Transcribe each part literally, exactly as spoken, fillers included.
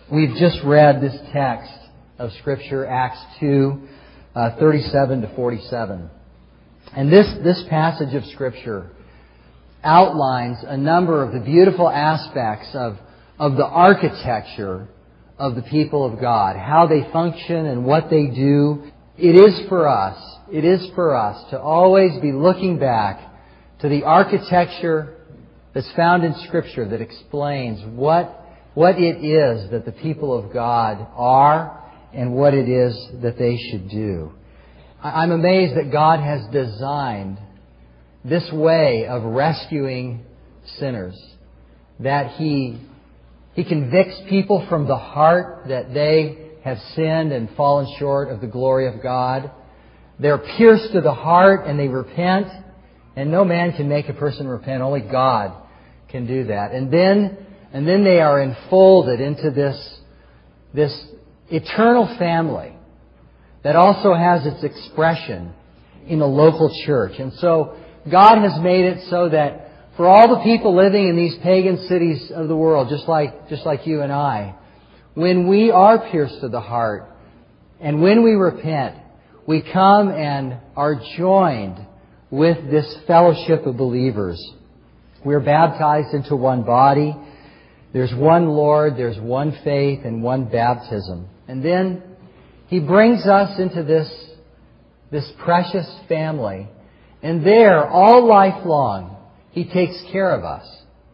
We've just read this text of Scripture, Acts two, uh, thirty-seven to forty-seven. And this, this passage of Scripture outlines a number of the beautiful aspects of, of the architecture of the people of God, how they function and what they do. It is for us, it is for us to always be looking back to the architecture that's found in Scripture that explains what, what it is that the people of God are and what it is that they should do. I'm amazed that God has designed this way of rescuing sinners, that He, He convicts people from the heart that they have sinned and fallen short of the glory of God. They're pierced to the heart and they repent. And no man can make a person repent. Only God can do that. And then, and then they are enfolded into this, this eternal family that also has its expression in a local church. And so God has made it so that for all the people living in these pagan cities of the world, just like, just like you and I, when we are pierced to the heart and when we repent, we come and are joined with this fellowship of believers. We're baptized into one body. There's one Lord, there's one faith, and one baptism. And then He brings us into this, this precious family. And there, all life long, He takes care of us.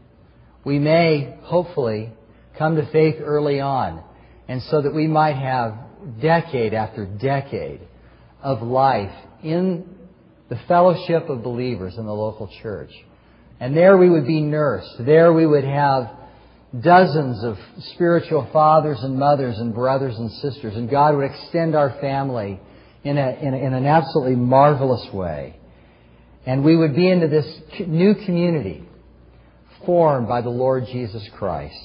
We may, hopefully, come to faith early on, and so that we might have decade after decade of life in the fellowship of believers in the local church. And there we would be nursed. There we would have dozens of spiritual fathers and mothers and brothers and sisters. And God would extend our family in, a, in, a, in an absolutely marvelous way. And we would be into this new community formed by the Lord Jesus Christ.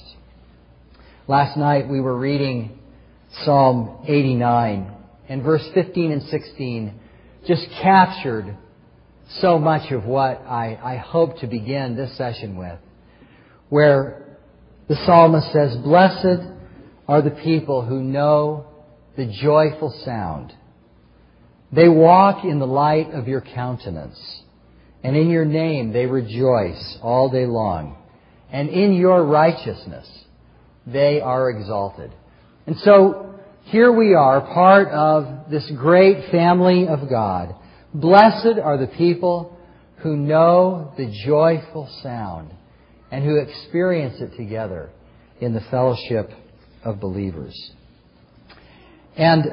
Last night we were reading Psalm eighty-nine, and verse fifteen and sixteen just captured so much of what I, I hope to begin this session with, where the psalmist says, "Blessed are the people who know the joyful sound. They walk in the light of your countenance, and in your name they rejoice all day long, and in your righteousness they are exalted." And so here we are, part of this great family of God. Blessed are the people who know the joyful sound and who experience it together in the fellowship of believers. And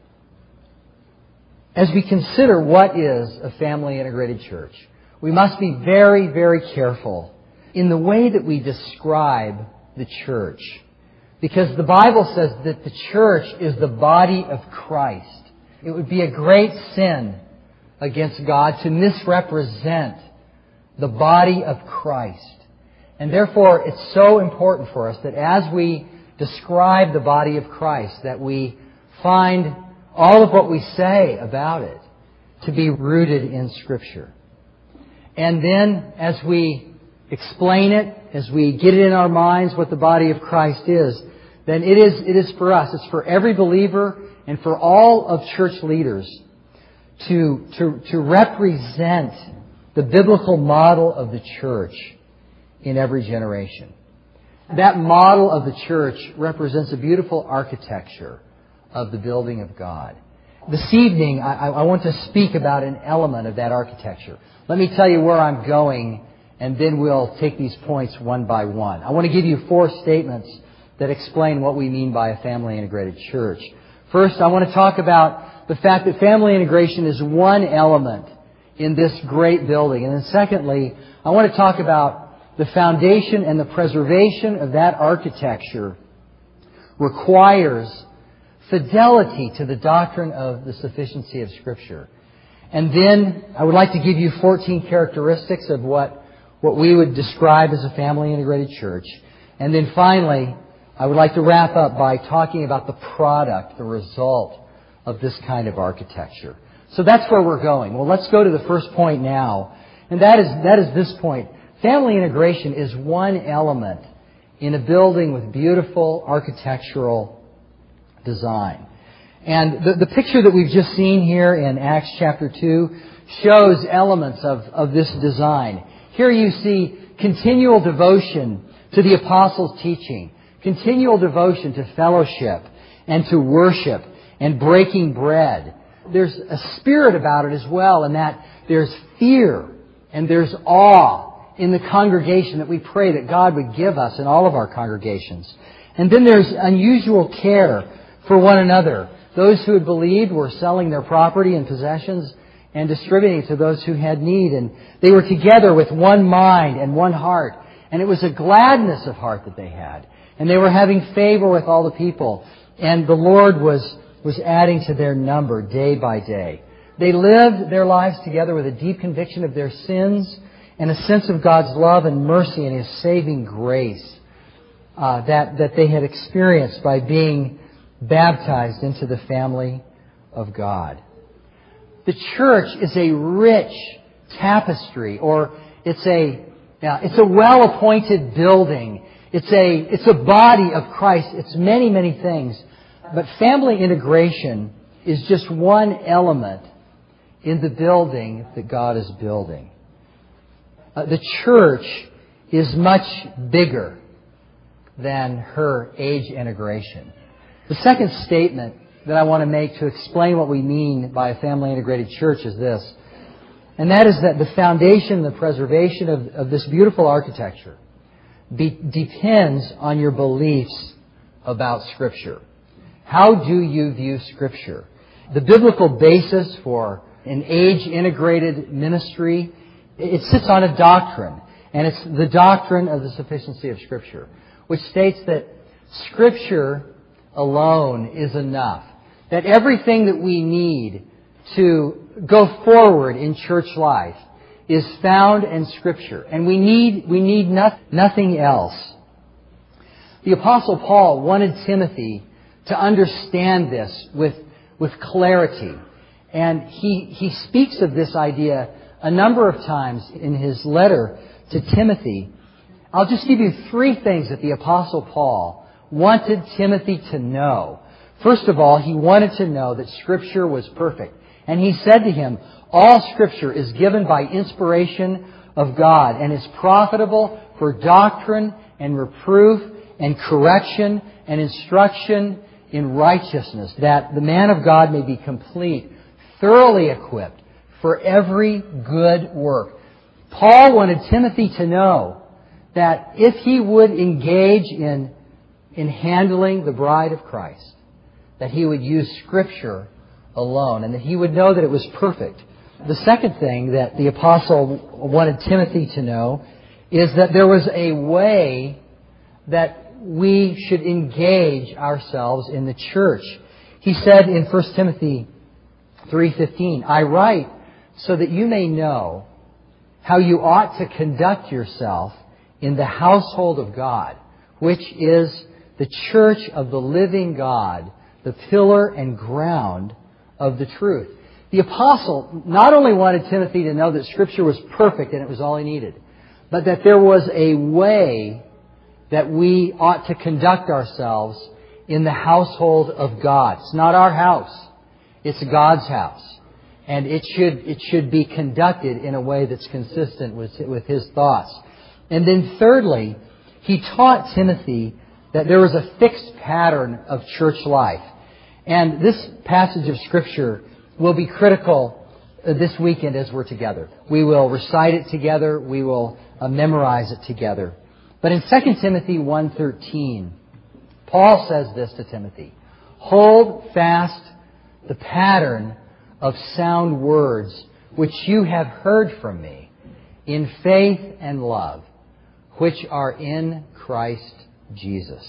as we consider what is a family integrated church, we must be very, very careful in the way that we describe the church. Because the Bible says that the church is the body of Christ. It would be a great sin against God to misrepresent the body of Christ. And therefore, it's so important for us that as we describe the body of Christ, that we find all of what we say about it to be rooted in Scripture. And then, as we explain it, as we get it in our minds what the body of Christ is, then it is, it is for us. It's for every believer and for all of church leaders to, to, to represent the biblical model of the church in every generation. That model of the church represents a beautiful architecture of the building of God. This evening, I, I want to speak about an element of that architecture. Let me tell you where I'm going, and then we'll take these points one by one. I want to give you four statements that explain what we mean by a family integrated church. First, I want to talk about the fact that family integration is one element in this great building. And then secondly, I want to talk about the foundation and the preservation of that architecture requires fidelity to the doctrine of the sufficiency of Scripture. And then I would like to give you fourteen characteristics of what, what we would describe as a family integrated church. And then finally, I would like to wrap up by talking about the product, the result of this kind of architecture. So that's where we're going. Well, let's go to the first point now. And that is, that is this point. Family integration is one element in a building with beautiful architectural design. And the, the picture that we've just seen here in Acts chapter two shows elements of, of this design. Here you see continual devotion to the apostles' teaching, continual devotion to fellowship and to worship and breaking bread. There's a spirit about it as well, in that there's fear and there's awe in the congregation that we pray that God would give us in all of our congregations. And then there's unusual care for one another. Those who had believed were selling their property and possessions and distributing it to those who had need. And they were together with one mind and one heart. And it was a gladness of heart that they had. And they were having favor with all the people. And the Lord was, was adding to their number day by day. They lived their lives together with a deep conviction of their sins and a sense of God's love and mercy and His saving grace uh, that, that they had experienced by being baptized into the family of God. The church is a rich tapestry, or it's a yeah, it's a well-appointed building. It's a it's a body of Christ. It's many, many things. But family integration is just one element in the building that God is building. Uh, the church is much bigger than her age integration. The second statement that I want to make to explain what we mean by a family integrated church is this. And that is that the foundation, the preservation of, of this beautiful architecture be, depends on your beliefs about Scripture. How do you view Scripture? The biblical basis for an age-integrated ministry, it sits on a doctrine. And it's the doctrine of the sufficiency of Scripture, which states that Scripture alone is enough. That everything that we need to go forward in church life is found in Scripture. And we need, we need not, nothing else. The Apostle Paul wanted Timothy to understand this with, with clarity. And he, he speaks of this idea a number of times in his letter to Timothy. I'll just give you three things that the Apostle Paul wanted Timothy to know. First of all, he wanted to know that Scripture was perfect. And he said to him, all Scripture is given by inspiration of God and is profitable for doctrine and reproof and correction and instruction in righteousness, that the man of God may be complete, thoroughly equipped for every good work. Paul wanted Timothy to know that if he would engage in, in handling the bride of Christ, that he would use Scripture alone, and that he would know that it was perfect. The second thing that the apostle wanted Timothy to know is that there was a way that we should engage ourselves in the church. He said in First Timothy three fifteen, I write so that you may know how you ought to conduct yourself in the household of God, which is the church of the living God, the pillar and ground of the truth. The apostle not only wanted Timothy to know that Scripture was perfect and it was all he needed, but that there was a way that we ought to conduct ourselves in the household of God. It's not our house. It's God's house. And it should, it should be conducted in a way that's consistent with, with His thoughts. And then thirdly, he taught Timothy that there was a fixed pattern of church life. And this passage of Scripture will be critical this weekend as we're together. We will recite it together. We will uh, memorize it together. But in Second Timothy one thirteen, Paul says this to Timothy, hold fast the pattern of sound words which you have heard from me in faith and love, which are in Christ Jesus.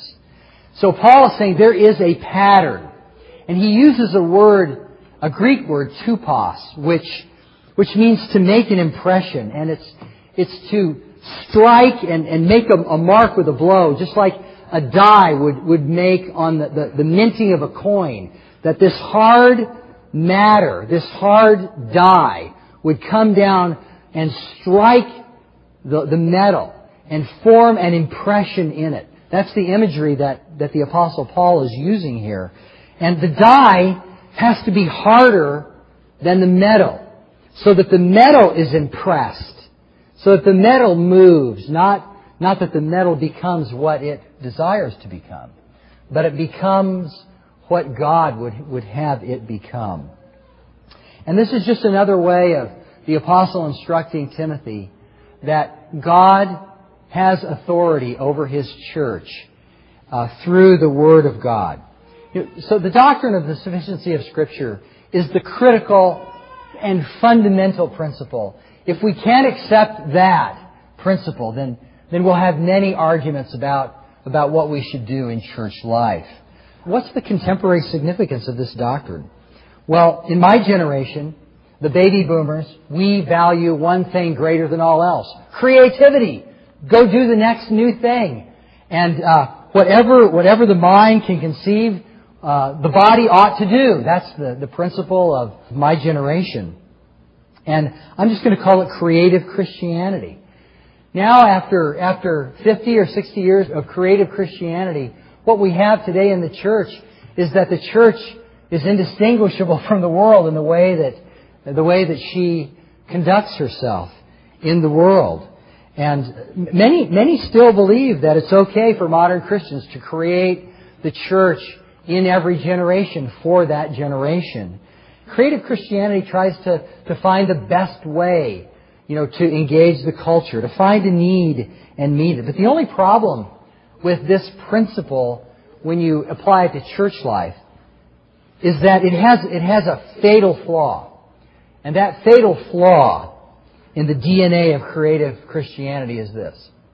So Paul is saying there is a pattern. And he uses a word, a Greek word, tupos, which, which means to make an impression. And it's, it's to strike and, and make a, a mark with a blow, just like a die would, would make on the, the, the minting of a coin. That this hard matter, this hard die, would come down and strike the, the metal and form an impression in it. That's the imagery that, that the Apostle Paul is using here. And the die has to be harder than the metal, so that the metal is impressed, so that the metal moves, not, not that the metal becomes what it desires to become, but it becomes what God would, would have it become. And this is just another way of the Apostle instructing Timothy that God has authority over His church uh, through the Word of God. So the doctrine of the sufficiency of Scripture is the critical and fundamental principle. If we can't accept that principle, then, then we'll have many arguments about, about what we should do in church life. What's the contemporary significance of this doctrine? Well, in my generation, the baby boomers, we value one thing greater than all else. Creativity. Go do the next new thing. And uh, whatever whatever the mind can conceive, uh, the body ought to do. That's the, the principle of my generation. And I'm just going to call it creative Christianity. Now, after after fifty or sixty years of creative Christianity, what we have today in the church is that the church is indistinguishable from the world in the way that the way that she conducts herself in the world. And many many still believe that it's okay for modern Christians to create the church in every generation for that generation. Creative Christianity tries to, to find the best way, you know, to engage the culture, to find a need and meet it. But the only problem with this principle when you apply it to church life is that it has it has a fatal flaw. And that fatal flaw in the D N A of creative Christianity is this.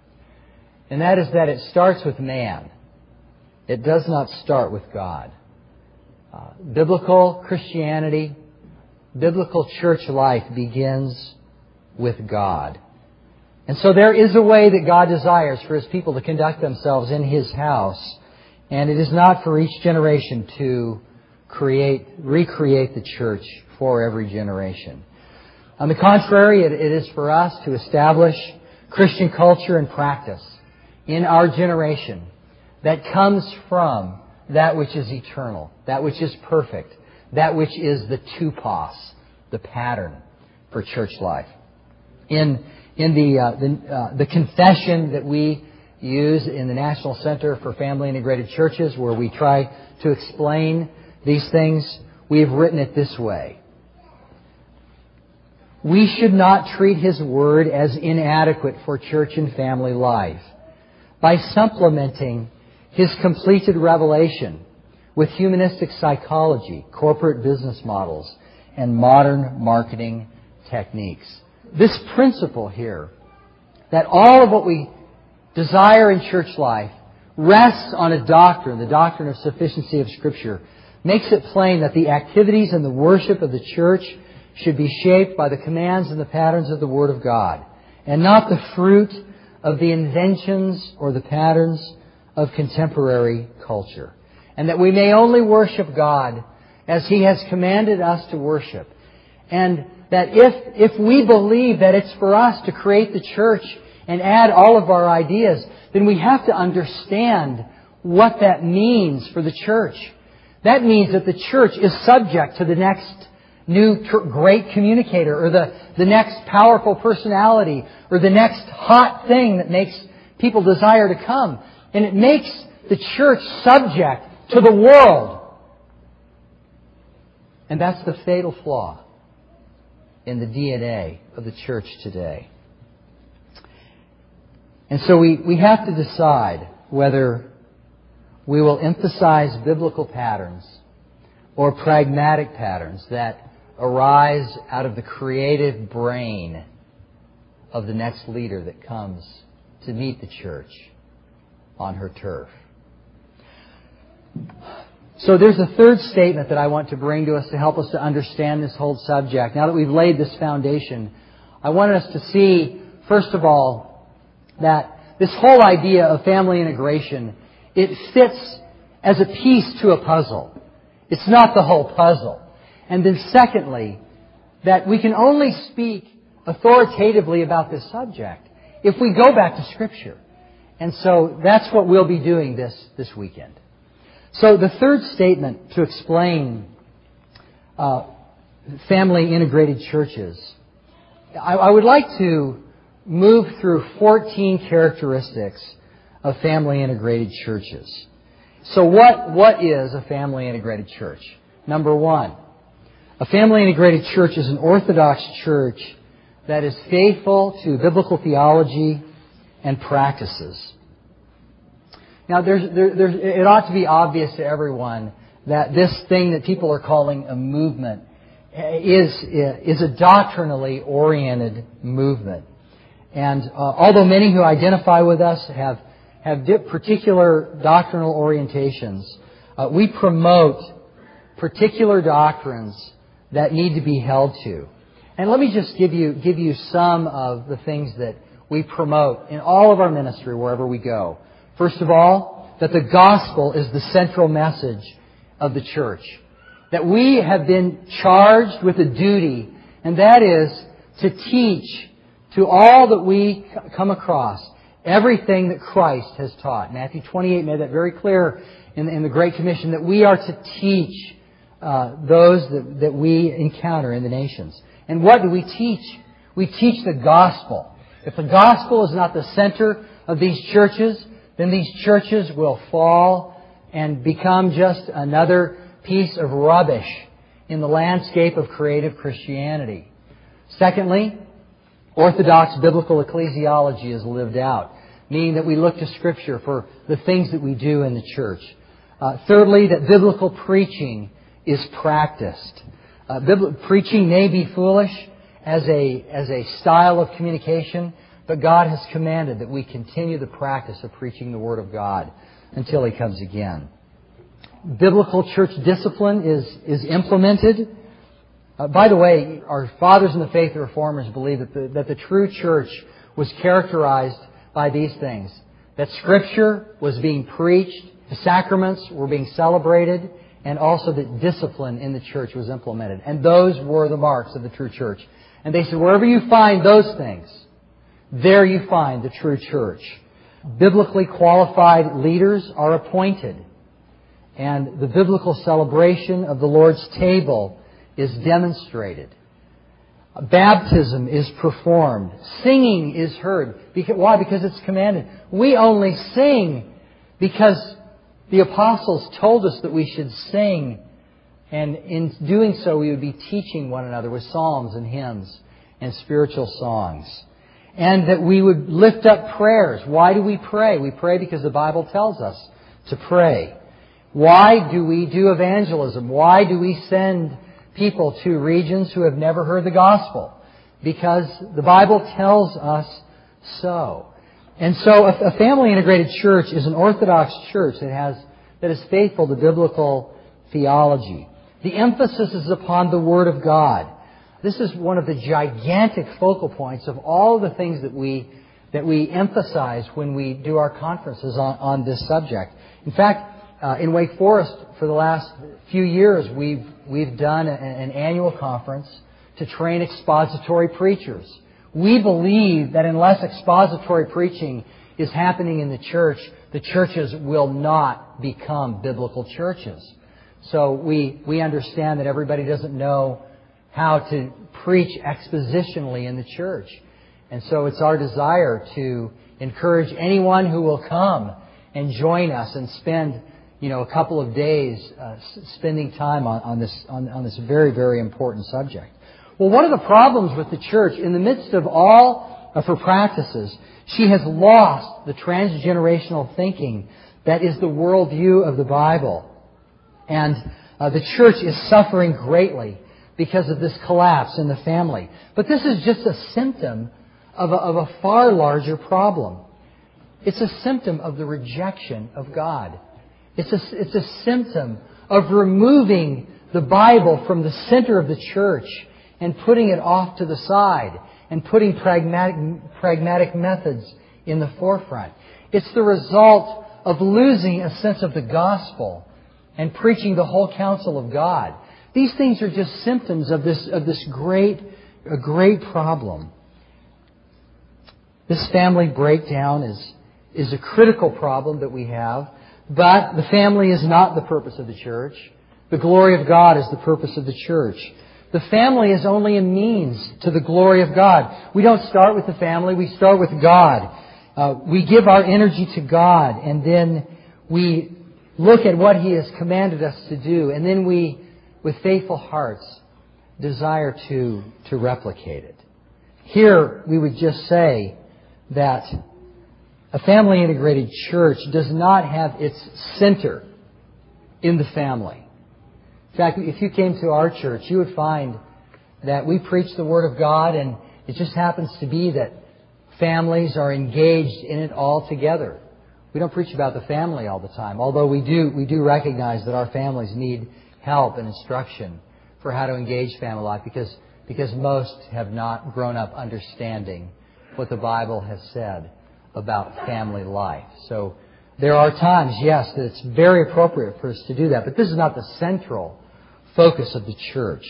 And that is that it starts with man. It does not start with God. Uh, biblical Christianity, biblical church life begins with God. And so there is a way that God desires for His people to conduct themselves in His house. And it is not for each generation to create, recreate the church for every generation. On the contrary, it, it is for us to establish Christian culture and practice in our generation that comes from that which is eternal, that which is perfect, that which is the tupos, the pattern for church life. In in the uh, the, uh, the confession that we use in the National Center for Family Integrated Churches, where we try to explain these things, we have written it this way. We should not treat His Word as inadequate for church and family life by supplementing His completed revelation with humanistic psychology, corporate business models, and modern marketing techniques. This principle here, that all of what we desire in church life rests on a doctrine, the doctrine of sufficiency of Scripture, makes it plain that the activities and the worship of the church should be shaped by the commands and the patterns of the Word of God, and not the fruit of the inventions or the patterns of contemporary culture. And that we may only worship God as He has commanded us to worship. And that if, if we believe that it's for us to create the church and add all of our ideas, then we have to understand what that means for the church. That means that the church is subject to the next new great communicator, or the, the next powerful personality, or the next hot thing that makes people desire to come. And it makes the church subject to the world. And that's the fatal flaw in the D N A of the church today. And so we, we have to decide whether we will emphasize biblical patterns or pragmatic patterns that arise out of the creative brain of the next leader that comes to meet the church on her turf. So there's a third statement that I want to bring to us to help us to understand this whole subject. Now that we've laid this foundation, I want us to see, first of all, that this whole idea of family integration, it fits as a piece to a puzzle. It's not the whole puzzle. And then secondly, that we can only speak authoritatively about this subject if we go back to Scripture And so that's what we'll be doing this, this weekend. So the third statement to explain uh, family integrated churches, I, I would like to move through fourteen characteristics of family integrated churches. So what, what is a family integrated church? Number one, a family integrated church is an Orthodox church that is faithful to biblical theology and practices. Now, there's, there, there's, it ought to be obvious to everyone that this thing that people are calling a movement is, is a doctrinally oriented movement. And uh, although many who identify with us have, have particular doctrinal orientations, uh, we promote particular doctrines that need to be held to. And let me just give you, give you some of the things that we promote in all of our ministry wherever we go. First of all, that the gospel is the central message of the church. That we have been charged with a duty, and that is to teach to all that we come across everything that Christ has taught. Matthew twenty-eight made that very clear in, in the Great Commission, that we are to teach uh, those that, that we encounter in the nations. And what do we teach? We teach the gospel. If the gospel is not the center of these churches, then these churches will fall and become just another piece of rubbish in the landscape of creative Christianity. Secondly, Orthodox biblical ecclesiology is lived out, meaning that we look to Scripture for the things that we do in the church. Uh, thirdly, that biblical preaching is practiced. Uh, bibl- preaching may be foolish as a, as a style of communication, but God has commanded that we continue the practice of preaching the Word of God until He comes again. Biblical church discipline is, is implemented. Uh, by the way, our fathers in the faith, the Reformers, believe that the, that the true church was characterized by these things. That Scripture was being preached, the sacraments were being celebrated, and also that discipline in the church was implemented. And those were the marks of the true church. And they said, wherever you find those things, there you find the true church. Biblically qualified leaders are appointed. And the biblical celebration of the Lord's table is demonstrated. Baptism is performed. Singing is heard. Why? Because it's commanded. We only sing because the apostles told us that we should sing. And in doing so, we would be teaching one another with psalms and hymns and spiritual songs. And that we would lift up prayers. Why do we pray? We pray because the Bible tells us to pray. Why do we do evangelism? Why do we send people to regions who have never heard the gospel? Because the Bible tells us so. And so a family integrated church is an Orthodox church that has that is faithful to biblical theology. The emphasis is upon the Word of God. This is one of the gigantic focal points of all the things that we that we emphasize when we do our conferences on, on this subject. In fact, uh, in Wake Forest, for the last few years, we've we've done a, an annual conference to train expository preachers. We believe that unless expository preaching is happening in the church, the churches will not become biblical churches. So we we understand that everybody doesn't know how to preach expositionally in the church. And so it's our desire to encourage anyone who will come and join us and spend, you know, a couple of days uh, spending time on, on this on, on this very, very important subject. Well, one of the problems with the church, in the midst of all of her practices, she has lost the transgenerational thinking that is the worldview of the Bible. And uh, the church is suffering greatly because of this collapse in the family. But this is just a symptom of a, of a far larger problem. It's a symptom of the rejection of God. It's a, it's a symptom of removing the Bible from the center of the church and putting it off to the side and putting pragmatic, pragmatic methods in the forefront. It's the result of losing a sense of the gospel and preaching the whole counsel of God. These things are just symptoms of this of this great, a great problem. This family breakdown is is a critical problem that we have. But the family is not the purpose of the church. The glory of God is the purpose of the church. The family is only a means to the glory of God. We don't start with the family. We start with God. Uh, we give our energy to God, and then we look at what He has commanded us to do, and then we, with faithful hearts, desire to, to replicate it. Here, we would just say that a family integrated church does not have its center in the family. In fact, if you came to our church, you would find that we preach the Word of God, and it just happens to be that families are engaged in it all together. We don't preach about the family all the time, although we do we do recognize that our families need help and instruction for how to engage family life, because because most have not grown up understanding what the Bible has said about family life. So there are times, yes, that it's very appropriate for us to do that, but this is not the central focus of the church.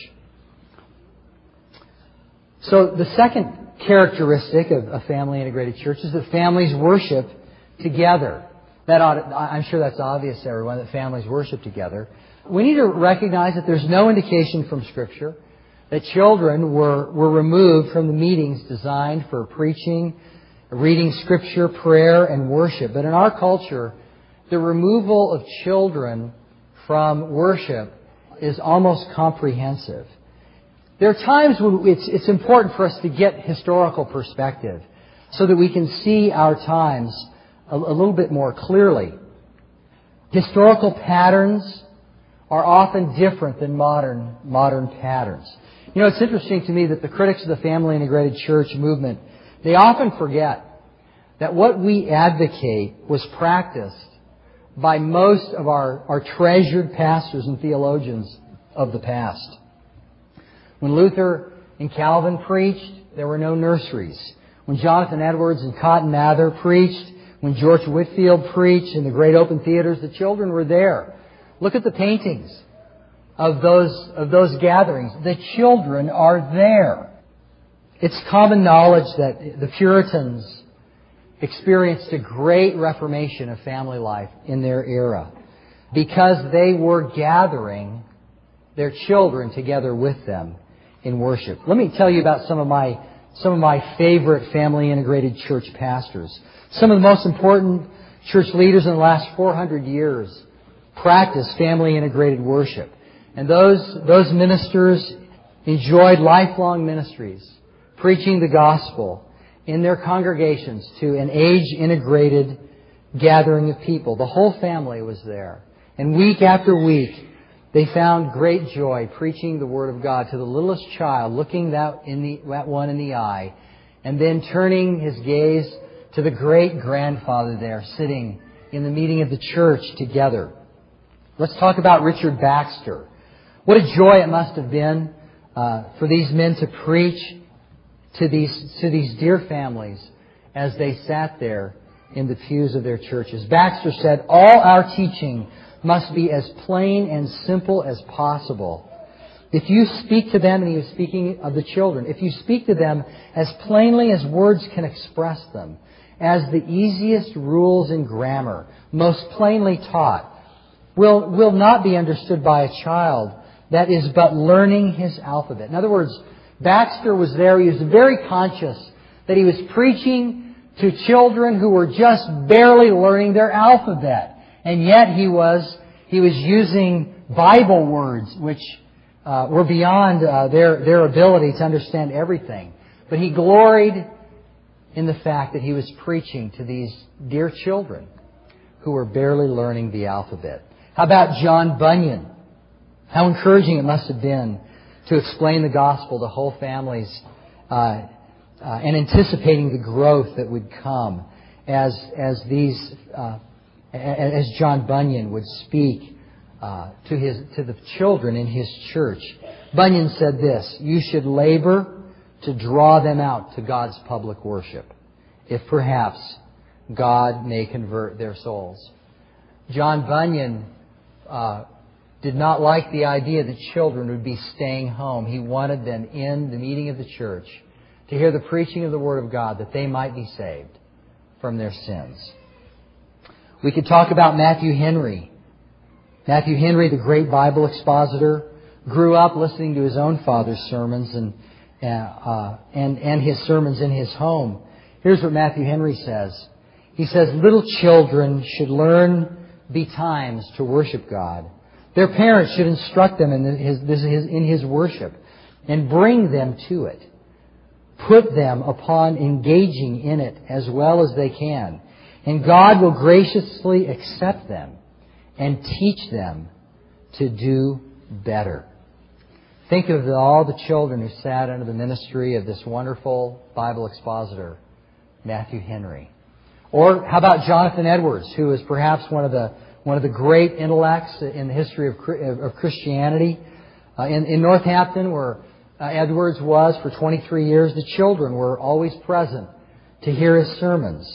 So the second characteristic of a family integrated church is that families worship together. That ought, I'm sure that's obvious to everyone, that families worship together. We need to recognize that there's no indication from Scripture that children were, were removed from the meetings designed for preaching, reading Scripture, prayer, and worship. But in our culture, the removal of children from worship is almost comprehensive. There are times when it's, it's important for us to get historical perspective so that we can see our times a, a little bit more clearly. Historical patterns are often different than modern, modern patterns. You know, it's interesting to me that the critics of the family integrated church movement, they often forget that what we advocate was practiced by most of our, our treasured pastors and theologians of the past. When Luther and Calvin preached, there were no nurseries. When Jonathan Edwards and Cotton Mather preached, when George Whitefield preached in the great open theaters, the children were there. Look at the paintings of those, of those gatherings. The children are there. It's common knowledge that the Puritans experienced a great reformation of family life in their era because they were gathering their children together with them in worship. Let me tell you about some of my some of my favorite family integrated church pastors. Some of the most important church leaders in the last four hundred years practiced family integrated worship. And those those ministers enjoyed lifelong ministries, preaching the gospel in their congregations to an age-integrated gathering of people. The whole family was there. And week after week, they found great joy preaching the Word of God to the littlest child, looking that, in the, that one in the eye, and then turning his gaze to the great-grandfather there, sitting in the meeting of the church together. Let's talk about Richard Baxter. What a joy it must have been uh, for these men to preach to these to these dear families as they sat there in the pews of their churches. Baxter said, "All our teaching must be as plain and simple as possible. If you speak to them," and he was speaking of the children, "if you speak to them as plainly as words can express them, as the easiest rules in grammar, most plainly taught, will will not be understood by a child that is but learning his alphabet." In other words, Baxter was there. He was very conscious that he was preaching to children who were just barely learning their alphabet. And yet he was he was using Bible words which uh, were beyond uh, their, their ability to understand everything. But he gloried in the fact that he was preaching to these dear children who were barely learning the alphabet. How about John Bunyan? How encouraging it must have been to explain the gospel to whole families uh, uh, and anticipating the growth that would come as as these uh, as John Bunyan would speak uh, to his to the children in his church. Bunyan said this: "You should labor to draw them out to God's public worship, if perhaps God may convert their souls." John Bunyan uh, did not like the idea that children would be staying home. He wanted them in the meeting of the church to hear the preaching of the Word of God, that they might be saved from their sins. We could talk about Matthew Henry. Matthew Henry, the great Bible expositor, grew up listening to his own father's sermons and uh, and and his sermons in his home. Here's what Matthew Henry says. He says, "Little children should learn betimes to worship God. Their parents should instruct them in his, his, in His worship and bring them to it. Put them upon engaging in it as well as they can. And God will graciously accept them and teach them to do better." Think of all the children who sat under the ministry of this wonderful Bible expositor, Matthew Henry. Or how about Jonathan Edwards, who is perhaps one of the one of the great intellects in the history of, of Christianity. Uh, in, in Northampton, where uh, Edwards was for twenty-three years, the children were always present to hear his sermons.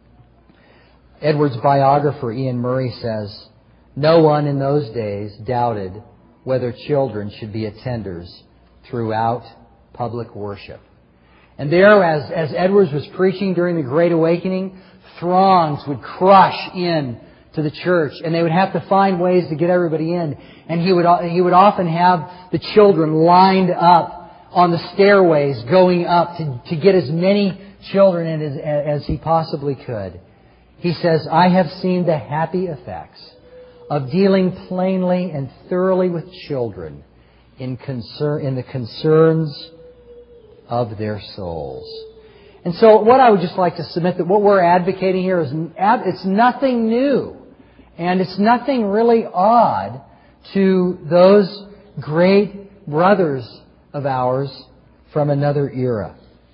Edwards' biographer, Ian Murray, says, "No one in those days doubted whether children should be attenders throughout public worship." And there, as, as Edwards was preaching during the Great Awakening, throngs would crush in to the church, and they would have to find ways to get everybody in. And he would he would often have the children lined up on the stairways going up to, to get as many children in as, as he possibly could. He says, "I have seen the happy effects of dealing plainly and thoroughly with children in concern in the concerns of their souls." And so what I would just like to submit, that what we're advocating here is it's nothing new. And it's nothing really odd to those great brothers of ours from another era.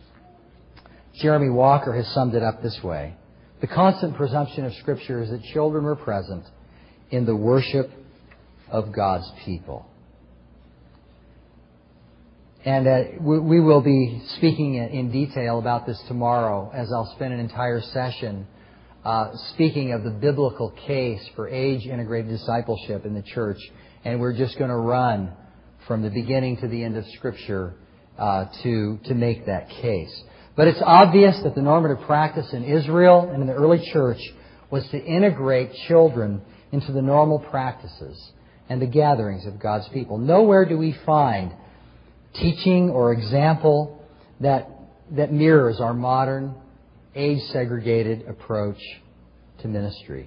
Jeremy Walker has summed it up this way. The constant presumption of Scripture is that children were present in the worship of God's people. And uh, we, we will be speaking in, in detail about this tomorrow, as I'll spend an entire session uh, speaking of the biblical case for age-integrated discipleship in the church. And we're just going to run from the beginning to the end of Scripture uh, to, to make that case. But it's obvious that the normative practice in Israel and in the early church was to integrate children into the normal practices and the gatherings of God's people. Nowhere do we find teaching or example that that mirrors our modern, age-segregated approach to ministry.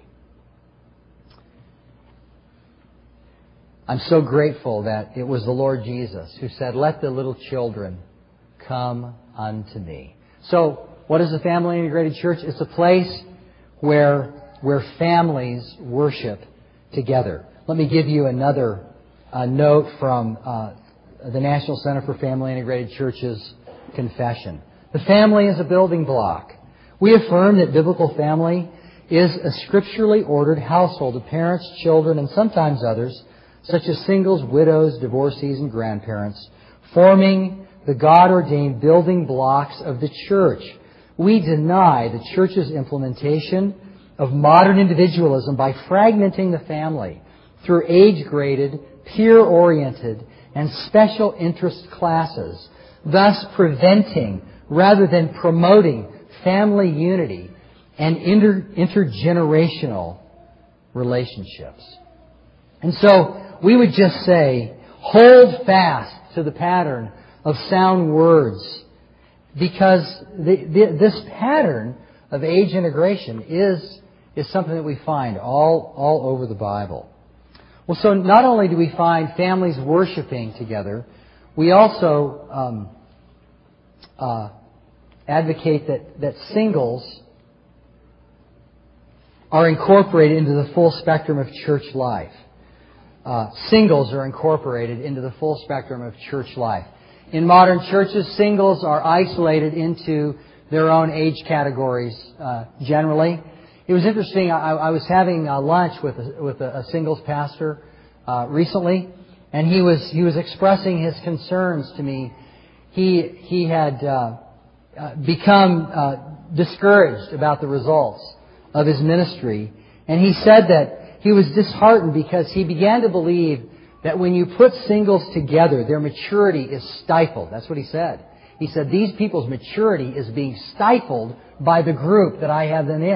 I'm so grateful that it was the Lord Jesus who said, "Let the little children come unto me." So, what is a family integrated church? It's a place where where families worship together. Let me give you another uh, note from uh, the National Center for Family Integrated Churches confession. The family is a building block. We affirm that biblical family is a scripturally ordered household of parents, children, and sometimes others, such as singles, widows, divorcees, and grandparents, forming the God-ordained building blocks of the church. We deny the church's implementation of modern individualism by fragmenting the family through age-graded, peer-oriented, and special interest classes, thus preventing rather than promoting family unity and inter- intergenerational relationships. And so we would just say, hold fast to the pattern of sound words, because the, the, this pattern of age integration is, is something that we find all, all over the Bible. Well, so not only do we find families worshiping together, we also um, uh, advocate that, that singles are incorporated into the full spectrum of church life. Uh, singles are incorporated into the full spectrum of church life. In modern churches, singles are isolated into their own age categories uh, generally. It was interesting. I, I was having uh, lunch with a, with a, a singles pastor uh, recently, and he was he was expressing his concerns to me. He he had uh, uh, become uh, discouraged about the results of his ministry, and he said that he was disheartened because he began to believe that when you put singles together, their maturity is stifled. That's what he said. He said, these people's maturity is being stifled by the group that I have them in.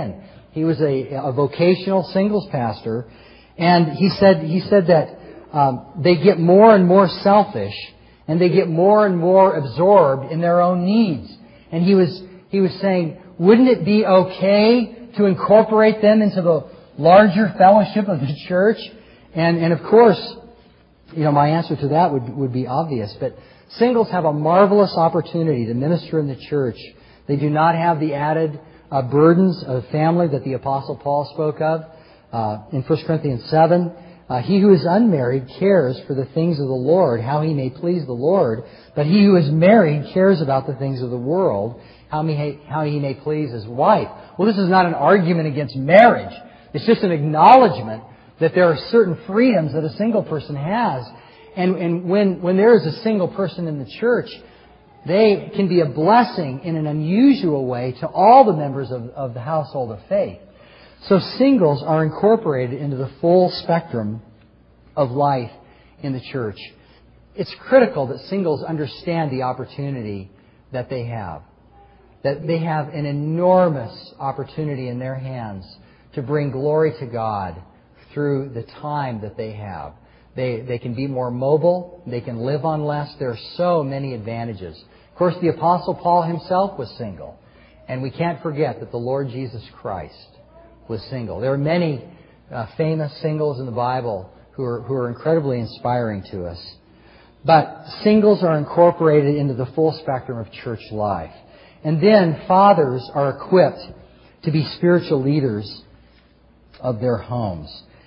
He was a, a vocational singles pastor. And he said, he said that um, they get more and more selfish, and they get more and more absorbed in their own needs. And he was, he was saying, wouldn't it be okay to incorporate them into the larger fellowship of the church? And, and of course, you know, my answer to that would, would be obvious. But singles have a marvelous opportunity to minister in the church. They do not have the added uh, burdens of family that the Apostle Paul spoke of uh, in First Corinthians seven. Uh, he who is unmarried cares for the things of the Lord, how he may please the Lord. But he who is married cares about the things of the world, how he may, how he may please his wife. Well, this is not an argument against marriage. It's just an acknowledgement that there are certain freedoms that a single person has. And, and when, when there is a single person in the church, they can be a blessing in an unusual way to all the members of, of the household of faith. So singles are incorporated into the full spectrum of life in the church. It's critical that singles understand the opportunity that they have. That they have an enormous opportunity in their hands to bring glory to God through the time that they have. They, they can be more mobile. They can live on less. There are so many advantages. Of course, the Apostle Paul himself was single. And we can't forget that the Lord Jesus Christ was single. There are many uh, famous singles in the Bible who are, who are incredibly inspiring to us. But singles are incorporated into the full spectrum of church life. And then fathers are equipped to be spiritual leaders of their homes.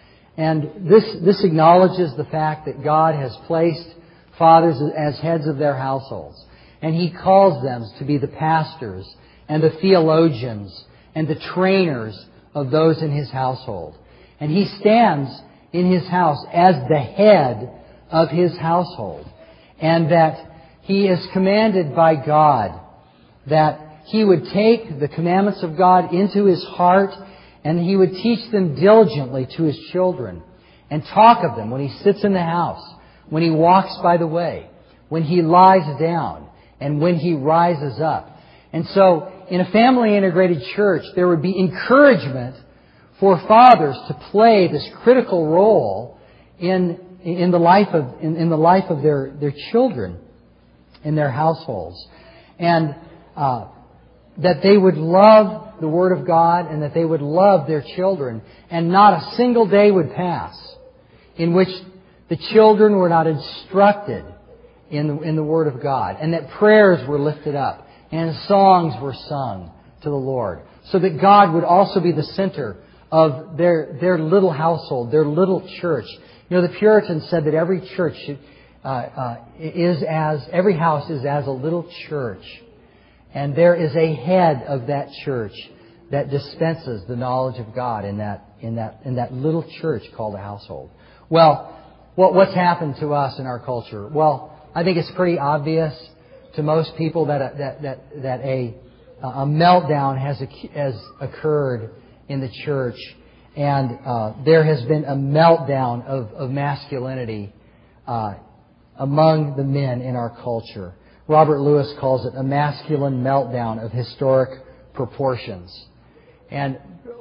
And this, this acknowledges the fact that God has placed fathers as heads of their households. And He calls them to be the pastors and the theologians and the trainers of those in His household. And He stands in His house as the head of His household. And that He is commanded by God that He would take the commandments of God into His heart, and He would teach them diligently to His children and talk of them when He sits in the house, when He walks by the way, when He lies down, and when He rises up. And so, in a family-integrated church, there would be encouragement for fathers to play this critical role in, in the life of, in, in the life of their, their children, in their households. And uh, that they would love the Word of God and that they would love their children. And not a single day would pass in which the children were not instructed in the, in the Word of God. And that prayers were lifted up and songs were sung to the Lord. So that God would also be the center of their, their little household, their little church. You know, the Puritans said that every church should, uh, uh, is as, every house is as a little church. And there is a head of that church that dispenses the knowledge of God in that, in that, in that little church called a household. Well, what, what's happened to us in our culture? Well, I think it's pretty obvious to most people that a, that that that a a meltdown has has occurred in the church, and uh, there has been a meltdown of of masculinity uh, among the men in our culture. Robert Lewis calls it a masculine meltdown of historic proportions. And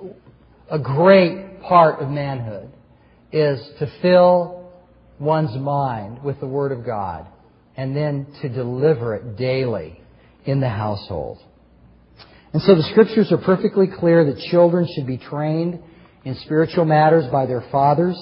a great part of manhood is to fill one's mind with the Word of God and then to deliver it daily in the household. And so the Scriptures are perfectly clear that children should be trained in spiritual matters by their fathers.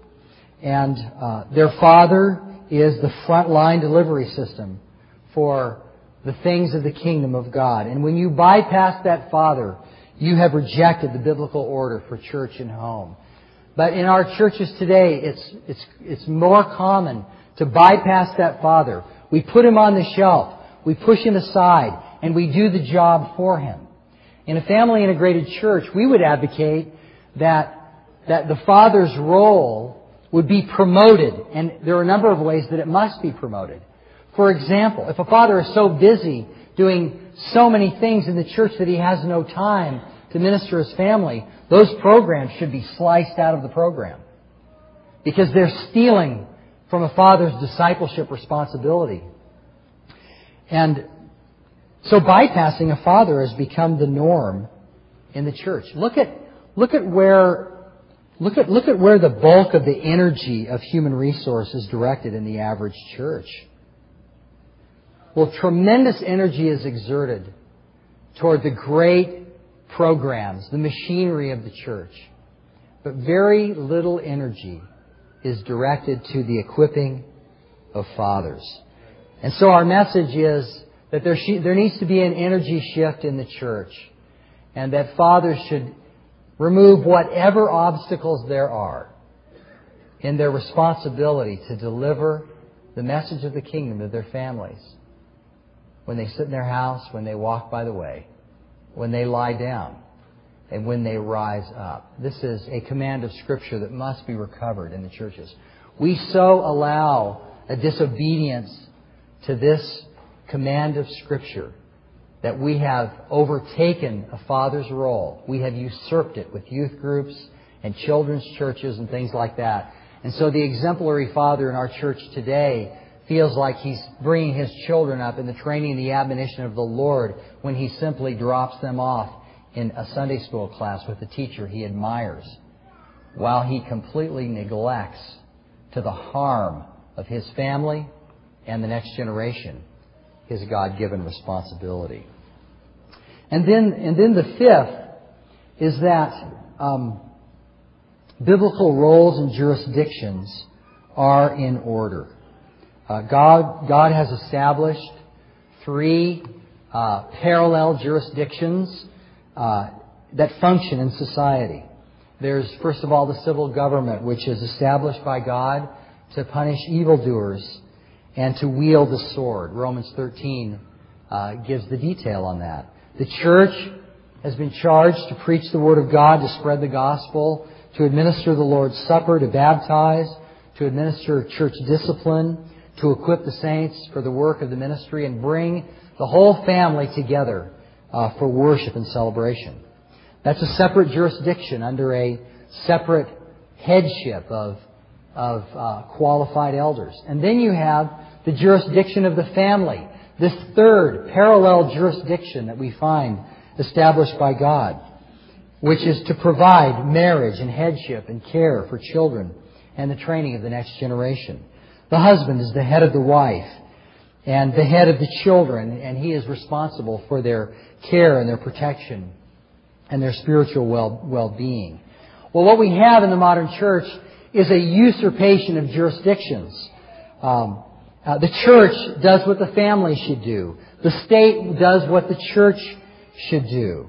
And uh, their father is the front-line delivery system for the things of the kingdom of God. And when you bypass that father, you have rejected the biblical order for church and home. But in our churches today, it's it's it's more common to bypass that father. We put him on the shelf. We push him aside, and we do the job for him. In a family-integrated church, we would advocate that that the father's role would be promoted, and there are a number of ways that it must be promoted. For example, if a father is so busy doing so many things in the church that he has no time to minister his family, those programs should be sliced out of the program, because they're stealing from a father's discipleship responsibility. And so bypassing a father has become the norm in the church. Look at look at where look at look at where the bulk of the energy of human resource is directed in the average church. Well, tremendous energy is exerted toward the great programs, the machinery of the church. But very little energy is directed to the equipping of fathers. And so our message is that there, sh- there needs to be an energy shift in the church, and that fathers should remove whatever obstacles there are in their responsibility to deliver the message of the kingdom to their families. When they sit in their house, when they walk by the way, when they lie down, and when they rise up. This is a command of Scripture that must be recovered in the churches. We so allow a disobedience to this command of Scripture that we have overtaken a father's role. We have usurped it with youth groups and children's churches and things like that. And so the exemplary father in our church today feels like he's bringing his children up in the training and the admonition of the Lord when he simply drops them off in a Sunday school class with a teacher he admires, while he completely neglects to the harm of his family and the next generation his God-given responsibility. And then, and then the fifth is that um, biblical roles and jurisdictions are in order. Uh, God, God has established three uh, parallel jurisdictions uh, that function in society. There's, first of all, the civil government, which is established by God to punish evildoers and to wield the sword. Romans thirteen uh, gives the detail on that. The church has been charged to preach the Word of God, to spread the gospel, to administer the Lord's Supper, to baptize, to administer church discipline, to equip the saints for the work of the ministry, and bring the whole family together uh, for worship and celebration. That's a separate jurisdiction under a separate headship of, of uh, qualified elders. And then you have the jurisdiction of the family, this third parallel jurisdiction that we find established by God, which is to provide marriage and headship and care for children and the training of the next generation. The husband is the head of the wife and the head of the children, and he is responsible for their care and their protection and their spiritual well, well-being. Well, what we have in the modern church is a usurpation of jurisdictions. Um, uh, the church does what the family should do. The state does what the church should do.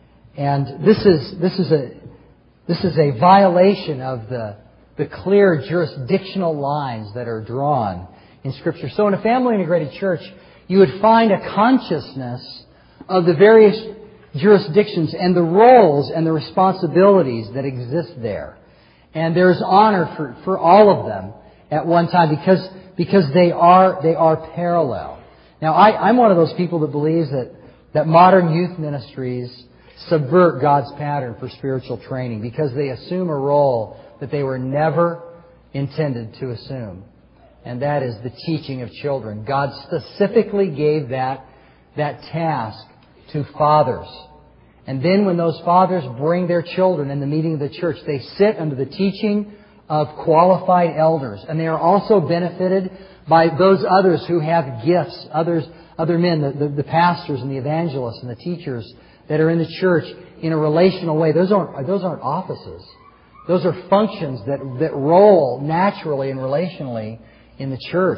And this is this is a this is a violation of the the clear jurisdictional lines that are drawn in Scripture. So in a family integrated church, you would find a consciousness of the various jurisdictions and the roles and the responsibilities that exist there. And there's honor for, for all of them at one time because because they are they are parallel. Now I, I'm one of those people that believes that, that modern youth ministries subvert God's pattern for spiritual training because they assume a role that they were never intended to assume. And that is the teaching of children. God specifically gave that, that task to fathers. And then when those fathers bring their children in the meeting of the church, they sit under the teaching of qualified elders. And they are also benefited by those others who have gifts, others, other men, the, the, the pastors and the evangelists and the teachers that are in the church in a relational way. Those aren't, those aren't offices. Those are functions that, that roll naturally and relationally in the church.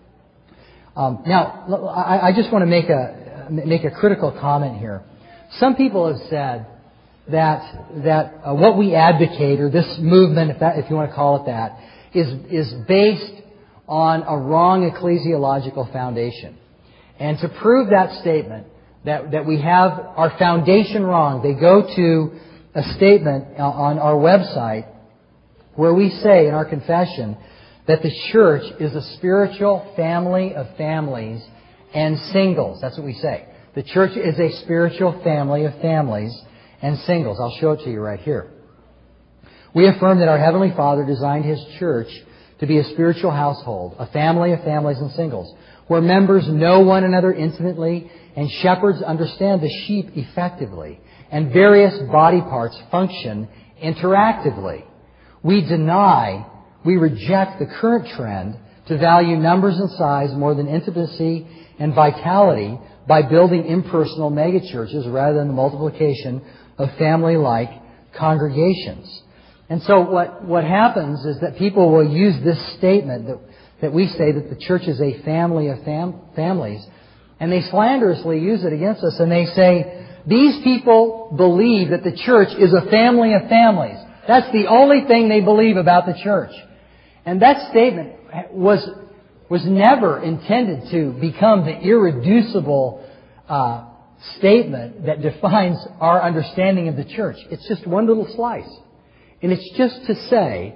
Um, now, I, I just want to make a make a critical comment here. Some people have said that that uh, what we advocate, or this movement, if that if you want to call it that, is is based on a wrong ecclesiological foundation. And to prove that statement, that that we have our foundation wrong, they go to a statement on our website where we say in our confession that the church is a spiritual family of families and singles. That's what we say. The church is a spiritual family of families and singles. I'll show it to you right here. We affirm that our Heavenly Father designed His church to be a spiritual household, a family of families and singles, where members know one another intimately and shepherds understand the sheep effectively. and various body parts function interactively. We deny, we reject the current trend to value numbers and size more than intimacy and vitality by building impersonal megachurches rather than the multiplication of family-like congregations. And so what, what happens is that people will use this statement that, that we say that the church is a family of fam- families, and they slanderously use it against us, and they say, these people believe that the church is a family of families. That's the only thing they believe about the church. And that statement was, was never intended to become the irreducible uh, statement that defines our understanding of the church. It's just one little slice. And it's just to say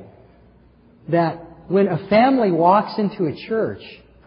that when a family walks into a church,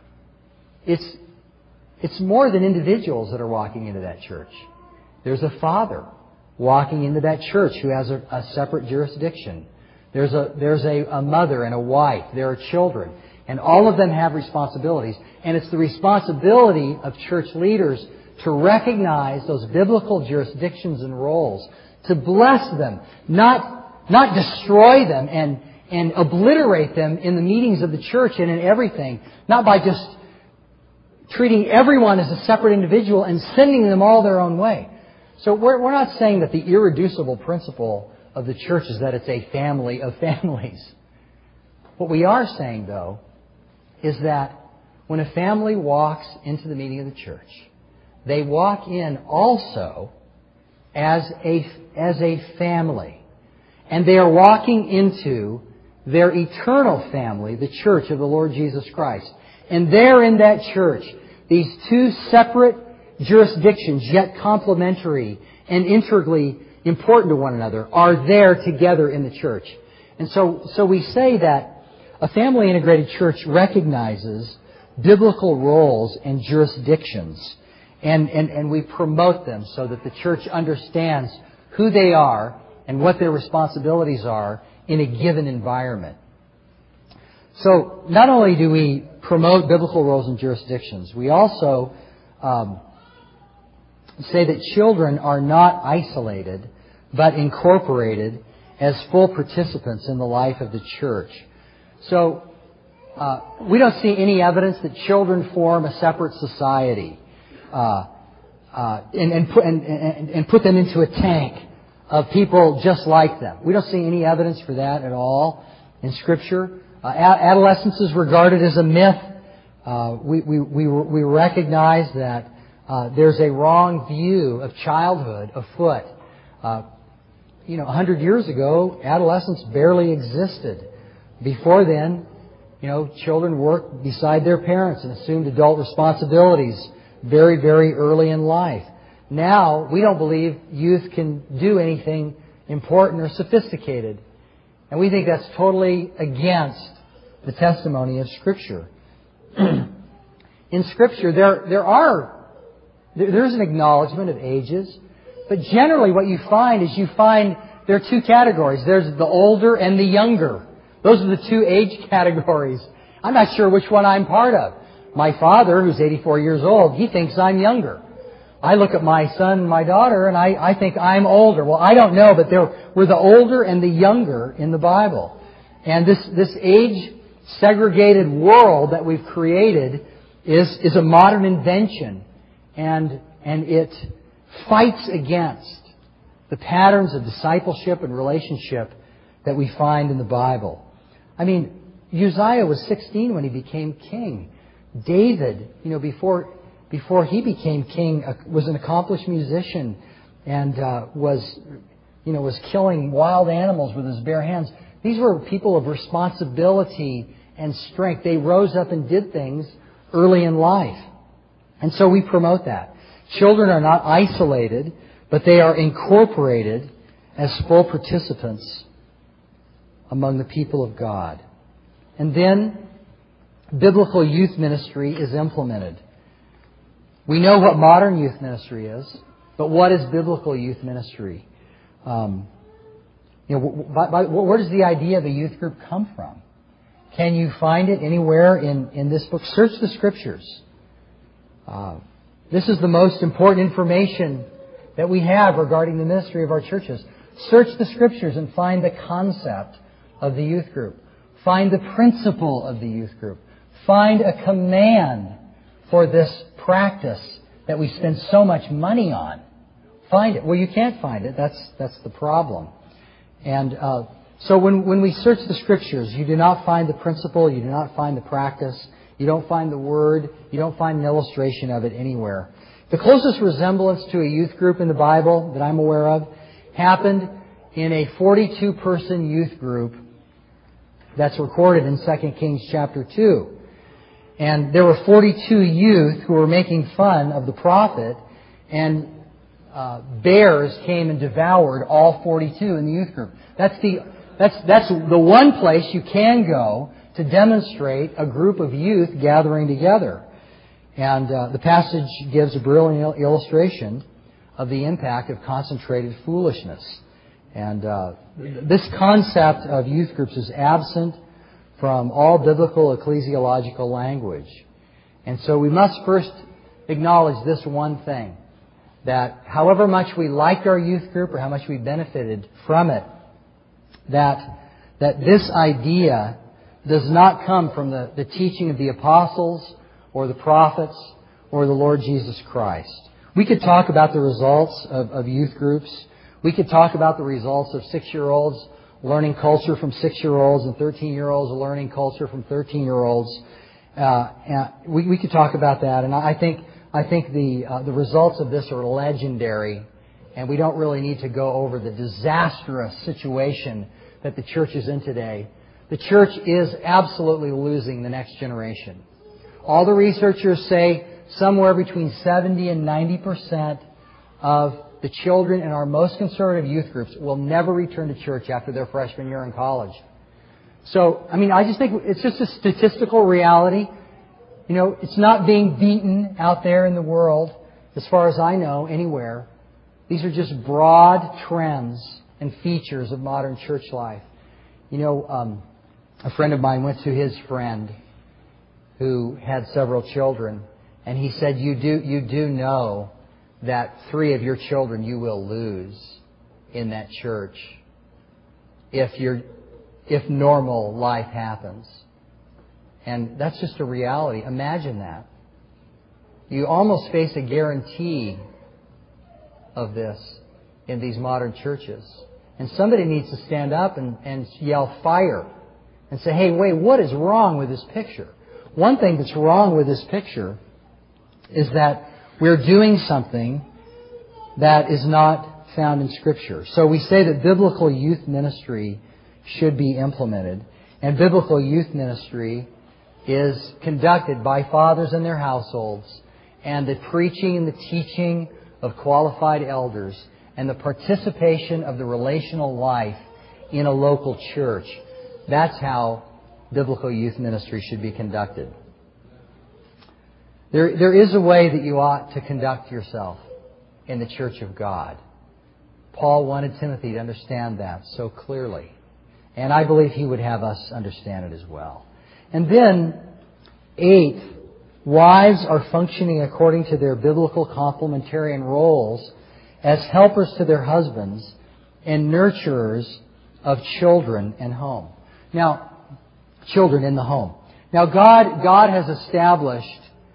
it's, it's more than individuals that are walking into that church. There's a father walking into that church who has a, a separate jurisdiction. There's a, there's a, a mother and a wife. There are children. And all of them have responsibilities. And it's the responsibility of church leaders to recognize those biblical jurisdictions and roles, to bless them, not, not destroy them and, and obliterate them in the meetings of the church and in everything, not by just treating everyone as a separate individual and sending them all their own way. So we're, we're not saying that the irreducible principle of the church is that it's a family of families. What we are saying, though, is that when a family walks into the meeting of the church, they walk in also as a, as a family. And they are walking into their eternal family, the church of the Lord Jesus Christ. And there in that church, these two separate jurisdictions, yet complementary and integrally important to one another, are there together in the church. And so, so we say that a family integrated church recognizes biblical roles and jurisdictions, and, and, and we promote them so that the church understands who they are and what their responsibilities are in a given environment. So not only do we promote biblical roles and jurisdictions, we also um, say that children are not isolated, but incorporated as full participants in the life of the church. So uh, we don't see any evidence that children form a separate society uh, uh, and, and, put, and, and, and put them into a tank of people just like them. We don't see any evidence for that at all in Scripture. Uh, adolescence is regarded as a myth. Uh, we, we, we, we recognize that uh, there's a wrong view of childhood afoot. Uh, you know, a hundred years ago, adolescence barely existed. Before then, you know, children worked beside their parents and assumed adult responsibilities very, very early in life. Now, we don't believe youth can do anything important or sophisticated. And we think that's totally against the testimony of Scripture. In Scripture, there, there are, there, there's an acknowledgement of ages, but generally what you find is you find there are two categories. There's the older and the younger. Those are the two age categories. I'm not sure which one I'm part of. My father, who's eighty-four years old, he thinks I'm younger. I look at my son and my daughter and I, I think I'm older. Well, I don't know, but there we're the older and the younger in the Bible. And this, this age-segregated world that we've created is, is a modern invention. And, and it fights against the patterns of discipleship and relationship that we find in the Bible. I mean, Uzziah was sixteen when he became king. David, you know, before before he became king, uh, was an accomplished musician and uh, was, you know, was killing wild animals with his bare hands. These were people of responsibility and strength. They rose up and did things early in life. And so we promote that. Children are not isolated, but they are incorporated as full participants among the people of God. And then biblical youth ministry is implemented. We know what modern youth ministry is, but what is biblical youth ministry? Um, you know, by, by, where does the idea of a youth group come from? Can you find it anywhere in, in this book? Search the Scriptures. Uh, this is the most important information that we have regarding the ministry of our churches. Search the Scriptures and find the concept of the youth group. Find the principle of the youth group. Find a command for this practice that we spend so much money on. Find it. Well, you can't find it. That's that's the problem. And uh, so when, when we search the Scriptures, you do not find the principle, you do not find the practice, you don't find the word, you don't find an illustration of it anywhere. The closest resemblance to a youth group in the Bible that I'm aware of happened in a forty-two person youth group that's recorded in Second Kings chapter two. And there were forty-two youth who were making fun of the prophet, and uh, bears came and devoured all forty-two in the youth group. That's the that's that's the one place you can go to demonstrate a group of youth gathering together. And uh, the passage gives a brilliant illustration of the impact of concentrated foolishness. And uh, this concept of youth groups is absent from all biblical ecclesiological language. And so we must first acknowledge this one thing, that however much we liked our youth group or how much we benefited from it, that, that this idea does not come from the, the teaching of the apostles or the prophets or the Lord Jesus Christ. We could talk about the results of, of youth groups. We could talk about the results of six-year-olds learning culture from six-year-olds and thirteen-year-olds learning culture from thirteen-year-olds. Uh, and we, we could talk about that, and I think I think the uh, the results of this are legendary, and we don't really need to go over the disastrous situation that the church is in today. The church is absolutely losing the next generation. All the researchers say somewhere between seventy and ninety percent of the children in our most conservative youth groups will never return to church after their freshman year in college. So, I mean, I just think it's just a statistical reality. You know, it's not being beaten out there in the world, as far as I know, anywhere. These are just broad trends and features of modern church life. You know, um, a friend of mine went to his friend who had several children, and he said, you do, you do know that three of your children you will lose in that church if you're, if normal life happens. And that's just a reality. Imagine that. You almost face a guarantee of this in these modern churches. And somebody needs to stand up and, and yell fire and say, hey, wait, what is wrong with this picture? One thing that's wrong with this picture is that we're doing something that is not found in Scripture. So we say that biblical youth ministry should be implemented. And biblical youth ministry is conducted by fathers in their households, and the preaching and the teaching of qualified elders, and the participation of the relational life in a local church. That's how biblical youth ministry should be conducted. There, there is a way that you ought to conduct yourself in the church of God. Paul wanted Timothy to understand that so clearly. And I believe he would have us understand it as well. And then, eighth, wives are functioning according to their biblical complementarian roles as helpers to their husbands and nurturers of children and home. Now, children in the home. Now, God, God has established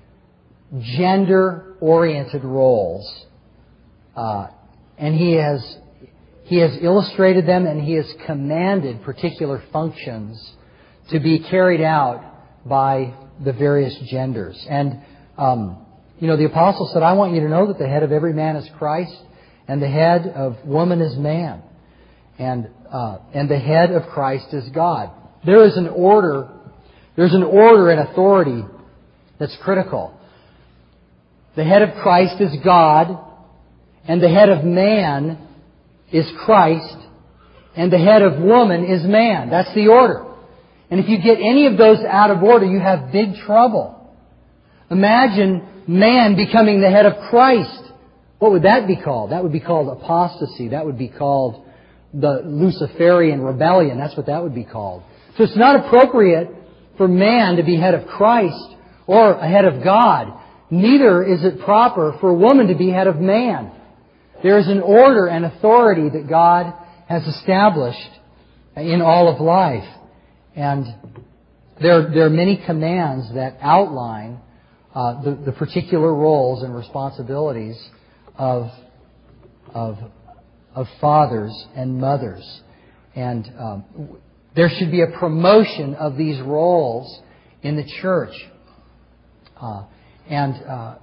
gender-oriented roles, uh, and He has He has illustrated them, and He has commanded particular functions to be carried out by the various genders. And um, you know, the apostle said, "I want you to know that the head of every man is Christ, and the head of woman is man, and uh, and the head of Christ is God." There is an order. There's an order and authority that's critical. The head of Christ is God, and the head of man is Christ, and the head of woman is man. That's the order. And if you get any of those out of order, you have big trouble. Imagine man becoming the head of Christ. What would that be called? That would be called apostasy. That would be called the Luciferian rebellion. That's what that would be called. So it's not appropriate for man to be head of Christ or a head of God. Neither is it proper for a woman to be head of man. There is an order and authority that God has established in all of life. And there, there are many commands that outline uh, the, the particular roles and responsibilities of, of, of fathers and mothers. And um, there should be a promotion of these roles in the church. Uh, and uh,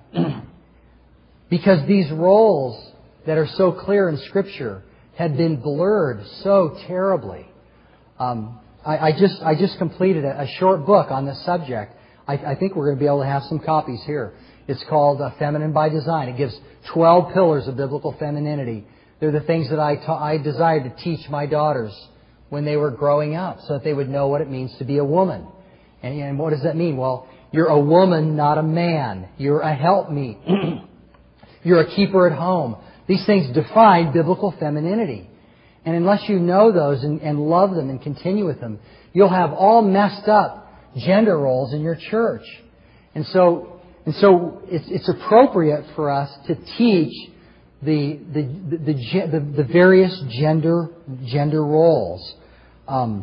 because these roles that are so clear in Scripture had been blurred so terribly. Um, I, I just I just completed a, a short book on this subject. I, I think we're going to be able to have some copies here. It's called uh, Feminine by Design. It gives twelve pillars of biblical femininity. They're the things that I, ta- I desired to teach my daughters when they were growing up, so that they would know what it means to be a woman. And, and what does that mean? Well, you're a woman, not a man. You're a helpmeet. You're a keeper at home. These things define biblical femininity. And unless you know those and, and love them and continue with them, you'll have all messed up gender roles in your church. And so, and so it's, it's appropriate for us to teach the the the, the, the, the various gender gender roles. Um,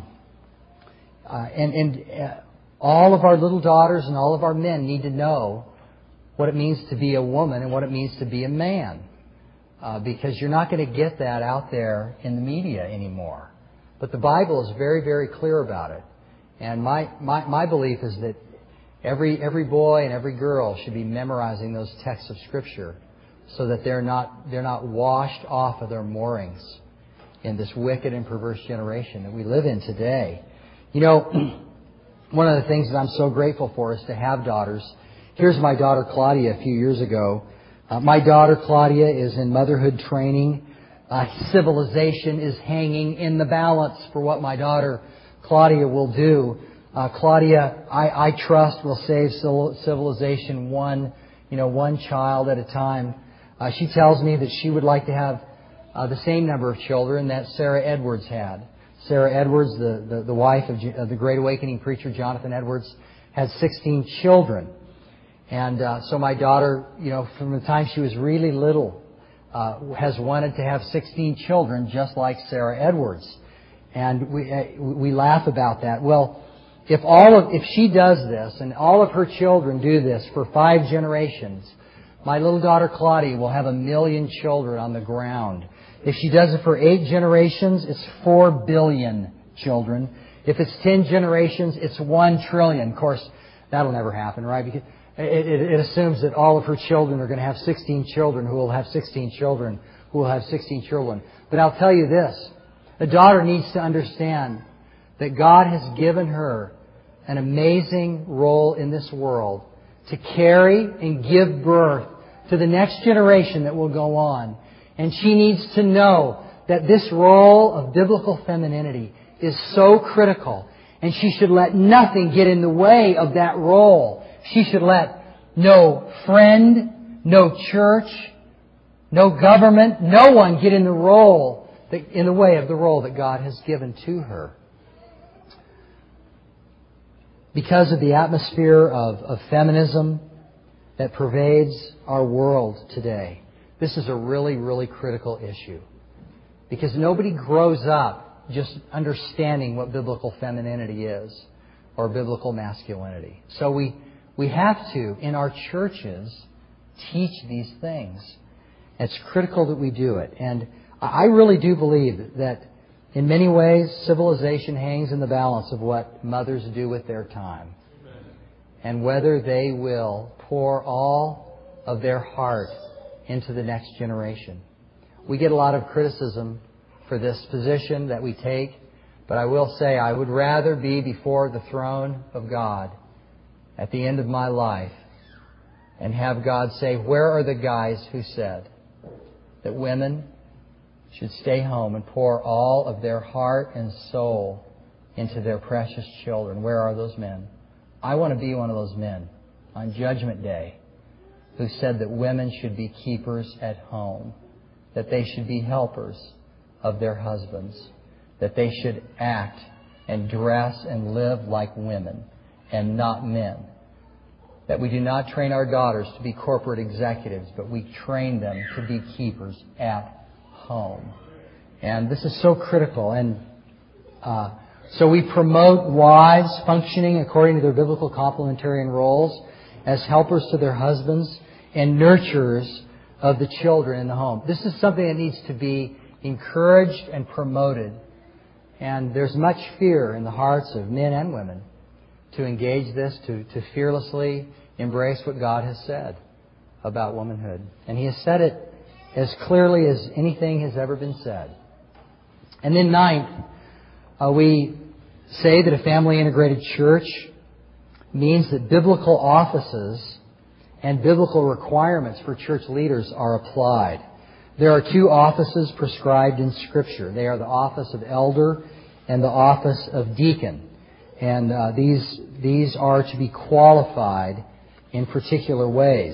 uh, and and uh, all of our little daughters and all of our men need to know what it means to be a woman and what it means to be a man. Uh, because you're not going to get that out there in the media anymore. But the Bible is very, very clear about it. And my, my, my belief is that every every boy and every girl should be memorizing those texts of Scripture so that they're not they're not washed off of their moorings in this wicked and perverse generation that we live in today. You know, one of the things that I'm so grateful for is to have daughters. Here's my daughter Claudia a few years ago. Uh, my daughter Claudia is in motherhood training. Uh, civilization is hanging in the balance for what my daughter Claudia will do. Uh, Claudia, I, I trust, will save civilization one, you know, one child at a time. Uh, she tells me that she would like to have uh, the same number of children that Sarah Edwards had. Sarah Edwards, the, the, the wife of, of the Great Awakening preacher Jonathan Edwards, had sixteen children. And uh, so my daughter, you know, from the time she was really little, uh, has wanted to have sixteen children just like Sarah Edwards. And we uh, we laugh about that. Well, if all of if she does this and all of her children do this for five generations, my little daughter Claudia will have a million children on the ground. If she does it for eight generations, it's four billion children. If it's ten generations, it's one trillion. Of course, that'll never happen, right? Because It, it, it assumes that all of her children are going to have sixteen children who will have sixteen children who will have sixteen children. But I'll tell you this. A daughter needs to understand that God has given her an amazing role in this world to carry and give birth to the next generation that will go on. And she needs to know that this role of biblical femininity is so critical. And she should let nothing get in the way of that role. She should let no friend, no church, no government, no one get in the role, that, in the way of the role that God has given to her. Because of the atmosphere of, of feminism that pervades our world today, this is a really, really critical issue. Because nobody grows up just understanding what biblical femininity is or biblical masculinity. So we We have to, in our churches, teach these things. It's critical that we do it. And I really do believe that in many ways, civilization hangs in the balance of what mothers do with their time. And whether they will pour all of their heart into the next generation. We get a lot of criticism for this position that we take. But I will say I would rather be before the throne of God at the end of my life and have God say, where are the guys who said that women should stay home and pour all of their heart and soul into their precious children? Where are those men? I want to be one of those men on Judgment Day who said that women should be keepers at home, that they should be helpers of their husbands, that they should act and dress and live like women and not men. that we do not train our daughters to be corporate executives, but we train them to be keepers at home. And this is so critical. And uh, so we promote wives functioning according to their biblical complementarian roles as helpers to their husbands and nurturers of the children in the home. This is something that needs to be encouraged and promoted. And there's much fear in the hearts of men and women to engage this, to, to fearlessly embrace what God has said about womanhood. And He has said it as clearly as anything has ever been said. And then ninth, uh, we say that a family-integrated church means that biblical offices and biblical requirements for church leaders are applied. There are two offices prescribed in Scripture. They are the office of elder and the office of deacon. And uh, these these are to be qualified in particular ways.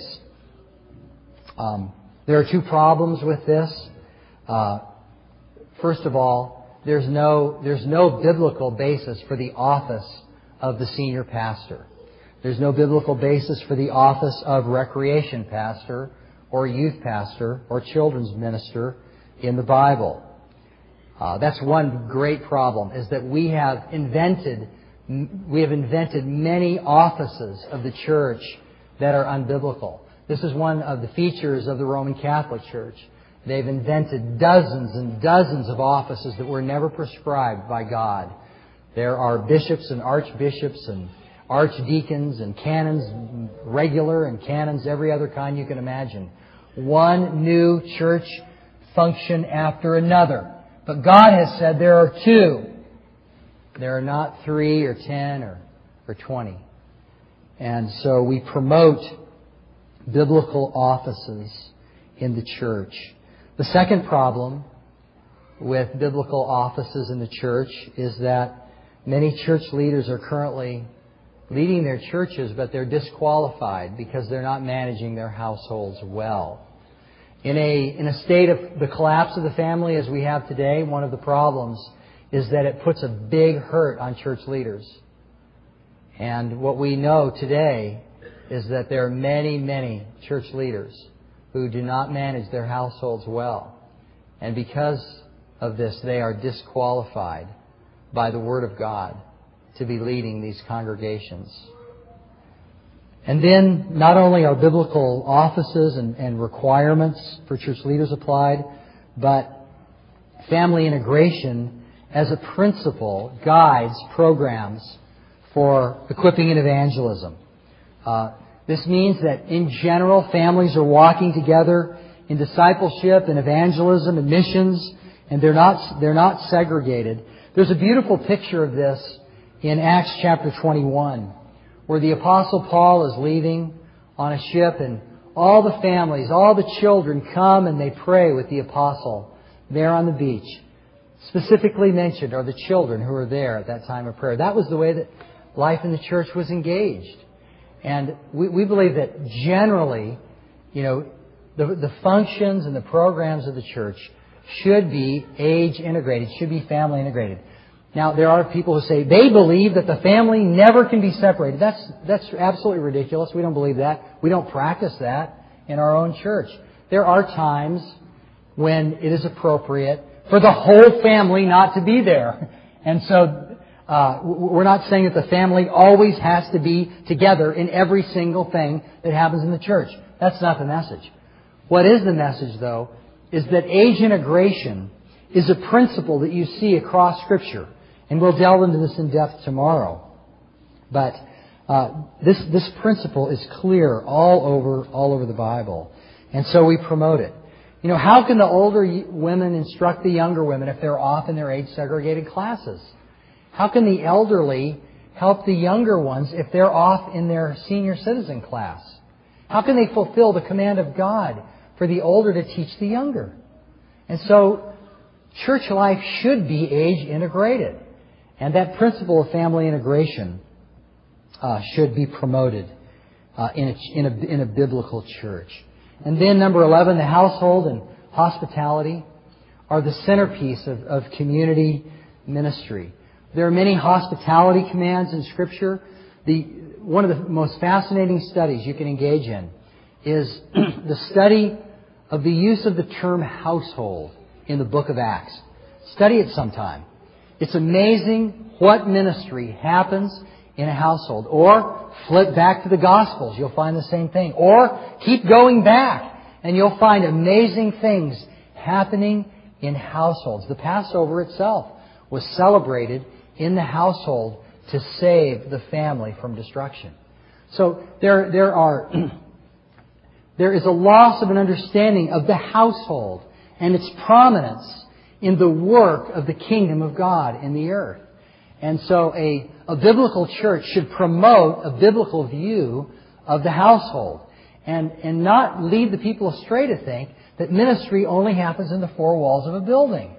Um, there are two problems with this. Uh, first of all, there's no there's no biblical basis for the office of the senior pastor. There's no biblical basis for the office of recreation pastor or youth pastor or children's minister in the Bible. Uh, that's one great problem, is that we have invented we have invented many offices of the church that are unbiblical. This is one of the features of the Roman Catholic Church. They've invented dozens and dozens of offices that were never prescribed by God. There are bishops and archbishops and archdeacons and canons, regular and canons, every other kind you can imagine. One new church function after another. But God has said there are two. There are not three or ten or, or twenty. And so we promote biblical offices in the church. The second problem with biblical offices in the church is that many church leaders are currently leading their churches, but they're disqualified because they're not managing their households well. In a, in a state of the collapse of the family as we have today, one of the problems is that it puts a big hurt on church leaders. And what we know today is that there are many, many church leaders who do not manage their households well. And because of this, they are disqualified by the Word of God to be leading these congregations. And then, not only are biblical offices and, and requirements for church leaders applied, but family integration as a principle guides programs for equipping and evangelism. Uh, this means that in general, families are walking together in discipleship and evangelism and missions, and they're not they're not segregated. There's a beautiful picture of this in Acts chapter twenty-one, where the Apostle Paul is leaving on a ship, and all the families, all the children come and they pray with the Apostle there on the beach. Specifically mentioned are the children who are there at that time of prayer. That was the way that life in the church was engaged. And we, we believe that generally, you know, the, the functions and the programs of the church should be age integrated, should be family integrated. Now, there are people who say they believe that the family never can be separated. That's, that's absolutely ridiculous. We don't believe that. We don't practice that in our own church. There are times when it is appropriate for the whole family not to be there. And so uh, we're not saying that the family always has to be together in every single thing that happens in the church. That's not the message. What is the message, though, is that age integration is a principle that you see across Scripture. And we'll delve into this in depth tomorrow. But uh, this this principle is clear all over all over the Bible. And so we promote it. You know, how can the older women instruct the younger women if they're off in their age-segregated classes? How can the elderly help the younger ones if they're off in their senior citizen class? How can they fulfill the command of God for the older to teach the younger? And so church life should be age-integrated. And that principle of family integration uh, should be promoted uh, in, a, in, a, in a biblical church. And then number eleven, the household and hospitality are the centerpiece of, of community ministry. There are many hospitality commands in Scripture, the one of the most fascinating studies you can engage in is the study of the use of the term household in the book of Acts. Study it sometime. It's amazing what ministry happens in a household. Or flip back to the Gospels. You'll find the same thing. Or keep going back and you'll find amazing things happening in households. The Passover itself was celebrated in the household to save the family from destruction. So there, there are, there is a loss of an understanding of the household and its prominence in the work of the kingdom of God in the earth. And so a, a biblical church should promote a biblical view of the household and, and not lead the people astray to think that ministry only happens in the four walls of a building.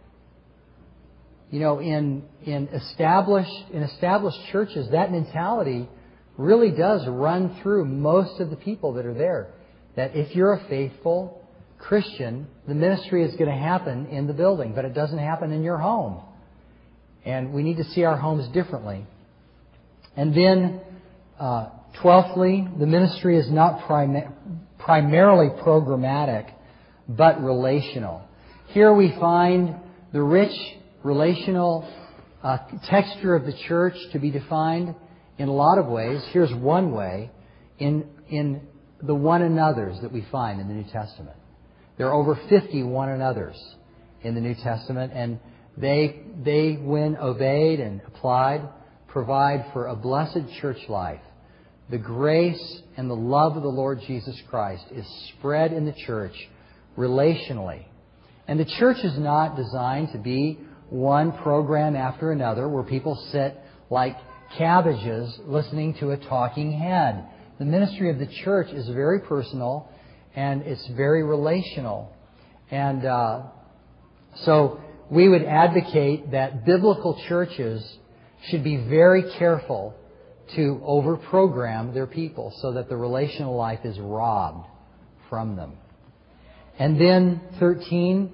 You know, in in established in established churches, that mentality really does run through most of the people that are there. That if you're a faithful Christian, the ministry is going to happen in the building, but it doesn't happen in your home. And we need to see our homes differently. And then, uh, twelfthly, the ministry is not prim- primarily programmatic, but relational. Here we find the rich relational uh, texture of the church to be defined in a lot of ways. Here's one way, in in the one another's that we find in the New Testament. There are over fifty one another's in the New Testament, and they they when obeyed and applied provide for a blessed church life. The grace and the love of the Lord Jesus Christ is spread in the church relationally. And the church is not designed to be one program after another where people sit like cabbages listening to a talking head. The ministry of the church is very personal and it's very relational. And uh, so we would advocate that biblical churches should be very careful to over-program their people so that the relational life is robbed from them. And then, thirteen,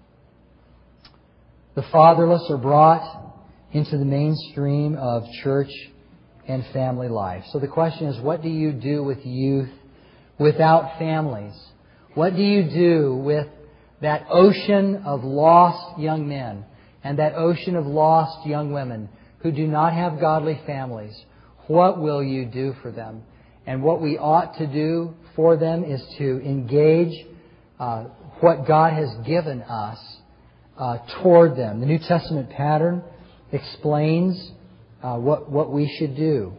the fatherless are brought into the mainstream of church and family life. So the question is, what do you do with youth without families? What do you do with that ocean of lost young men and that ocean of lost young women who do not have godly families? What will you do for them? And what we ought to do for them is to engage uh, what God has given us uh, toward them. The New Testament pattern explains uh, what what we should do,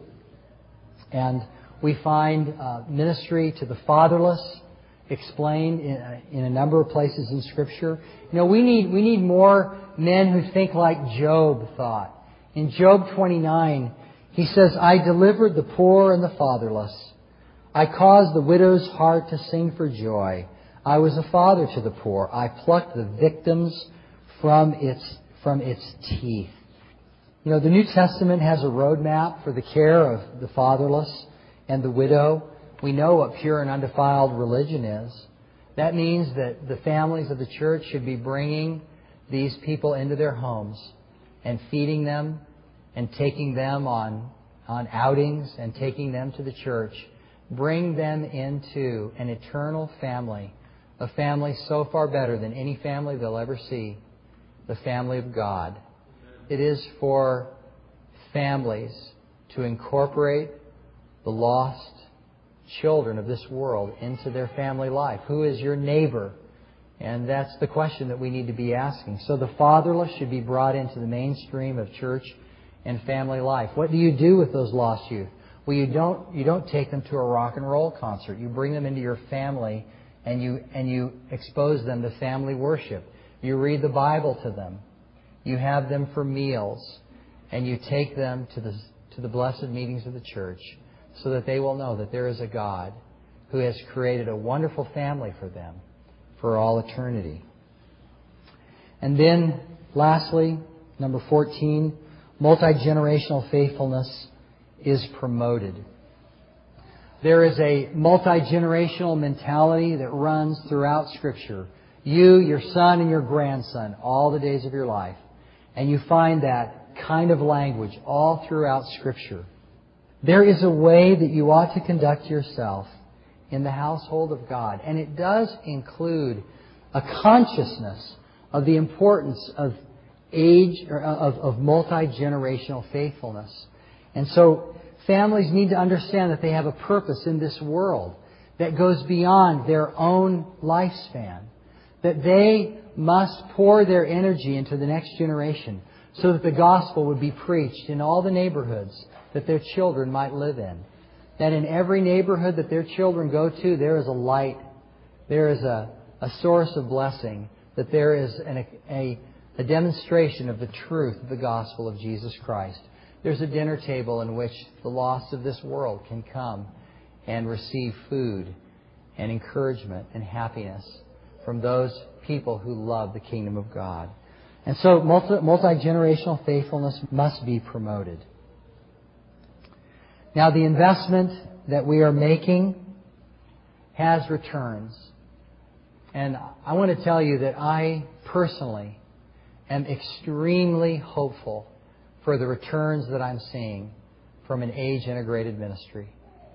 and we find uh, ministry to the fatherless explained in, uh, in a number of places in Scripture. You know, we need we need more men who think like Job thought. In Job twenty-nine, he says, "I delivered the poor and the fatherless. I caused the widow's heart to sing for joy. I was a father to the poor. I plucked the victims from its from its teeth." You know, the New Testament has a roadmap for the care of the fatherless and the widow. We know what pure and undefiled religion is. That means that the families of the church should be bringing these people into their homes and feeding them and taking them on, on outings and taking them to the church. Bring them into an eternal family, a family so far better than any family they'll ever see, the family of God. It is for families to incorporate the lost children of this world into their family life. Who is your neighbor? And that's the question that we need to be asking. So the fatherless should be brought into the mainstream of church and family life. What do you do with those lost youth? Well, you don't you don't take them to a rock and roll concert. You bring them into your family and you and you expose them to family worship. You read the Bible to them. You have them for meals, and you take them to the to the blessed meetings of the church so that they will know that there is a God who has created a wonderful family for them for all eternity. And then, lastly, number fourteen, multi-generational faithfulness is promoted. There is a multi-generational mentality that runs throughout Scripture. You, your son, and your grandson, all the days of your life. And you find that kind of language all throughout Scripture. there is a way that you ought to conduct yourself in the household of God. And it does include a consciousness of the importance of age, or of, of multi-generational faithfulness. And so families need to understand that they have a purpose in this world that goes beyond their own lifespan. That they must pour their energy into the next generation so that the gospel would be preached in all the neighborhoods that their children might live in. That in every neighborhood that their children go to, there is a light, there is a, a source of blessing, that there is an, a, a demonstration of the truth of the gospel of Jesus Christ. There's a dinner table in which the lost of this world can come and receive food and encouragement and happiness from those people who love the kingdom of God. And so multi, multi-generational faithfulness must be promoted. Now, the investment that we are making has returns. And I want to tell you that I personally am extremely hopeful for the returns that I'm seeing from an age-integrated ministry.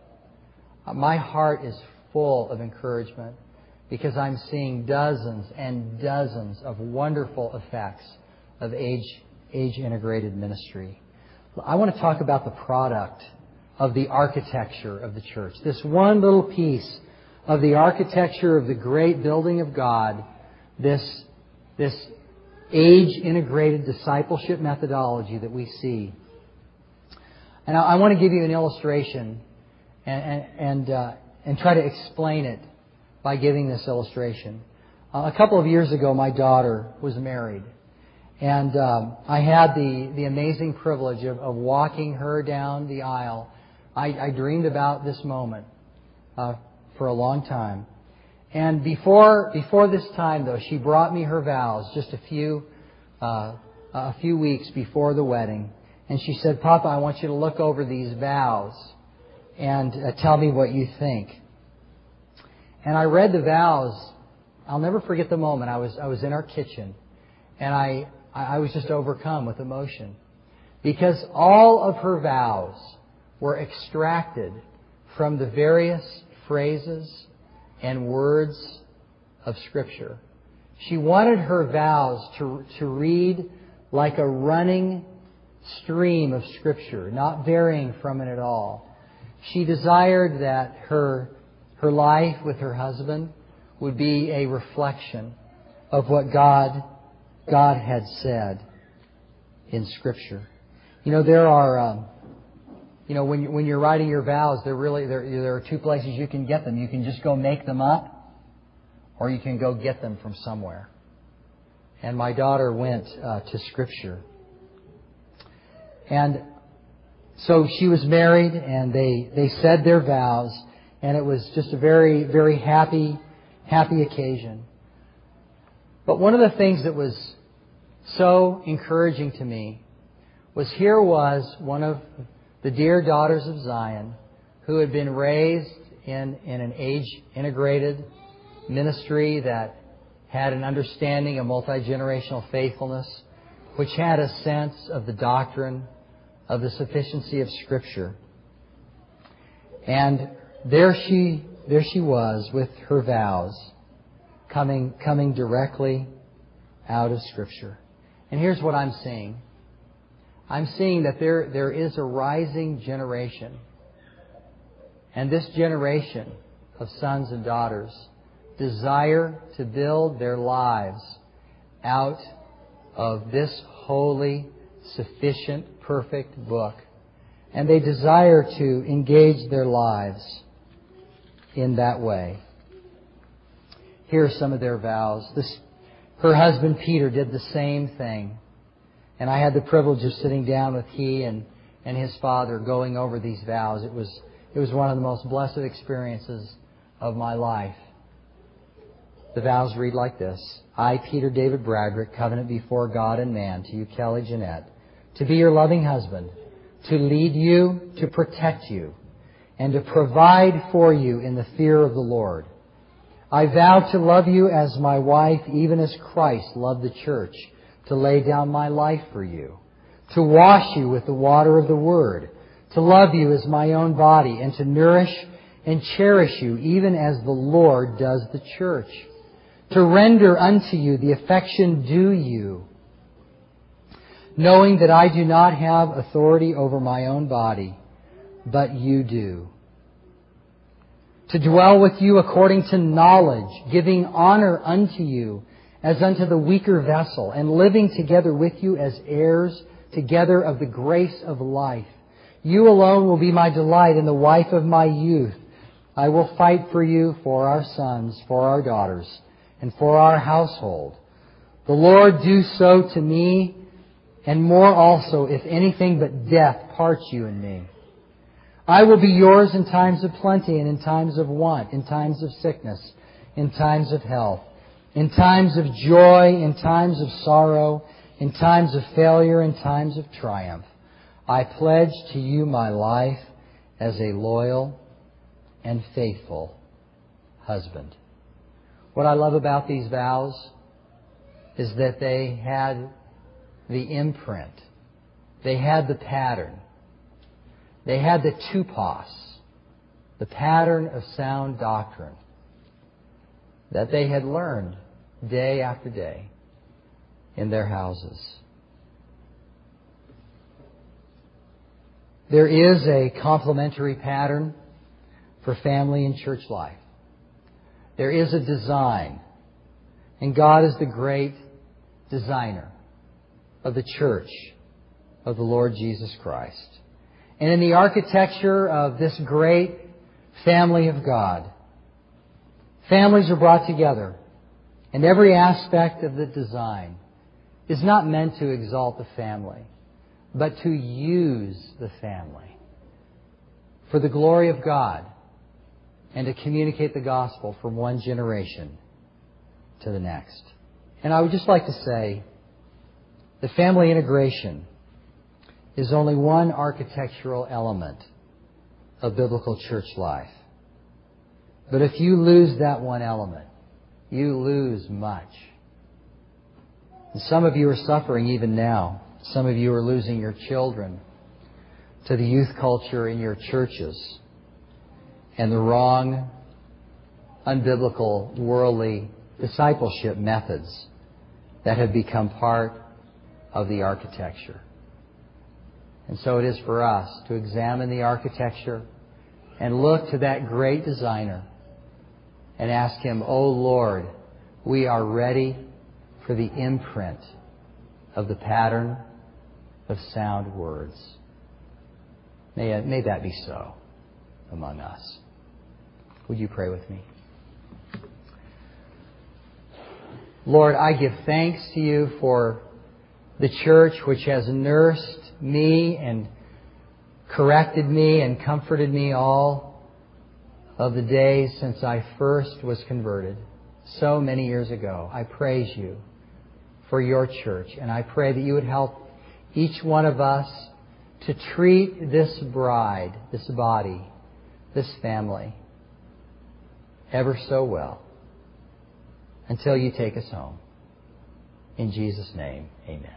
My heart is full of encouragement because I'm seeing dozens and dozens of wonderful effects of age, age-integrated ministry. I want to talk about the product of the architecture of the church. This one little piece of the architecture of the great building of God, this, this age-integrated discipleship methodology that we see. And I, I want to give you an illustration and, and, and, uh, and try to explain it by giving this illustration. Uh, a couple of years ago, my daughter was married. And um, I had the, the amazing privilege of, of walking her down the aisle. I, I dreamed about this moment uh, for a long time. And before before this time, though, she brought me her vows just a few uh, a few weeks before the wedding. And she said, "Papa, I want you to look over these vows and uh, tell me what you think." And I read the vows. I'll never forget the moment. I was I was in our kitchen, and I I was just overcome with emotion because all of her vows were extracted from the various phrases and words of Scripture. She wanted her vows to, to read like a running stream of Scripture, not varying from it at all. She desired that her, her life with her husband would be a reflection of what God, God had said in Scripture. You know, there are... Um, You know, when, you, when you're writing your vows, there really there, there are two places you can get them. You can just go make them up, or you can go get them from somewhere. And my daughter went uh, to Scripture. And so she was married, and they, they said their vows, and it was just a very, very happy, happy occasion. But one of the things that was so encouraging to me was here was one of the dear daughters of Zion who had been raised in, in an age-integrated ministry that had an understanding of multi-generational faithfulness, which had a sense of the doctrine of the sufficiency of Scripture. And there she, there she was with her vows coming, coming directly out of Scripture. And here's what I'm seeing. I'm seeing that there, there is a rising generation. And this generation of sons and daughters desire to build their lives out of this holy, sufficient, perfect book. And they desire to engage their lives in that way. Here are some of their vows. This, her husband Peter did the same thing. And I had the privilege of sitting down with he and, and his father going over these vows. It was, it was one of the most blessed experiences of my life. The vows read like this. I, Peter David Bradrick, covenant before God and man to you, Kelly Jeanette, to be your loving husband, to lead you, to protect you, and to provide for you in the fear of the Lord. I vow to love you as my wife, even as Christ loved the church, to lay down my life for you, to wash you with the water of the Word, to love you as my own body, and to nourish and cherish you, even as the Lord does the church, to render unto you the affection due you, knowing that I do not have authority over my own body, but you do. To dwell with you according to knowledge, giving honor unto you as unto the weaker vessel, and living together with you as heirs together of the grace of life. You alone will be my delight and the wife of my youth. I will fight for you, for our sons, for our daughters, and for our household. The Lord do so to me, and more also, if anything but death parts you and me. I will be yours in times of plenty and in times of want, in times of sickness, in times of health, in times of joy, in times of sorrow, in times of failure, in times of triumph. I pledge to you my life as a loyal and faithful husband. What I love about these vows is that they had the imprint. They had the pattern. They had the tupos, the pattern of sound doctrine that they had learned day after day in their houses. There is a complementary pattern for family and church life. There is a design, and God is the great designer of the church of the Lord Jesus Christ. And in the architecture of this great family of God, families are brought together, and every aspect of the design is not meant to exalt the family, but to use the family for the glory of God and to communicate the gospel from one generation to the next. And I would just like to say that family integration is only one architectural element of biblical church life. But if you lose that one element, you lose much. And some of you are suffering even now. Some of you are losing your children to the youth culture in your churches and the wrong, unbiblical, worldly discipleship methods that have become part of the architecture. And so it is for us to examine the architecture and look to that great designer and ask Him, "Oh Lord, we are ready for the imprint of the pattern of sound words." May, may that be so among us. Would you pray with me? Lord, I give thanks to you for the church which has nursed me and corrected me and comforted me all of the days since I first was converted so many years ago. I praise you for your church, and I pray that you would help each one of us to treat this bride, this body, this family ever so well until you take us home. In Jesus' name, amen.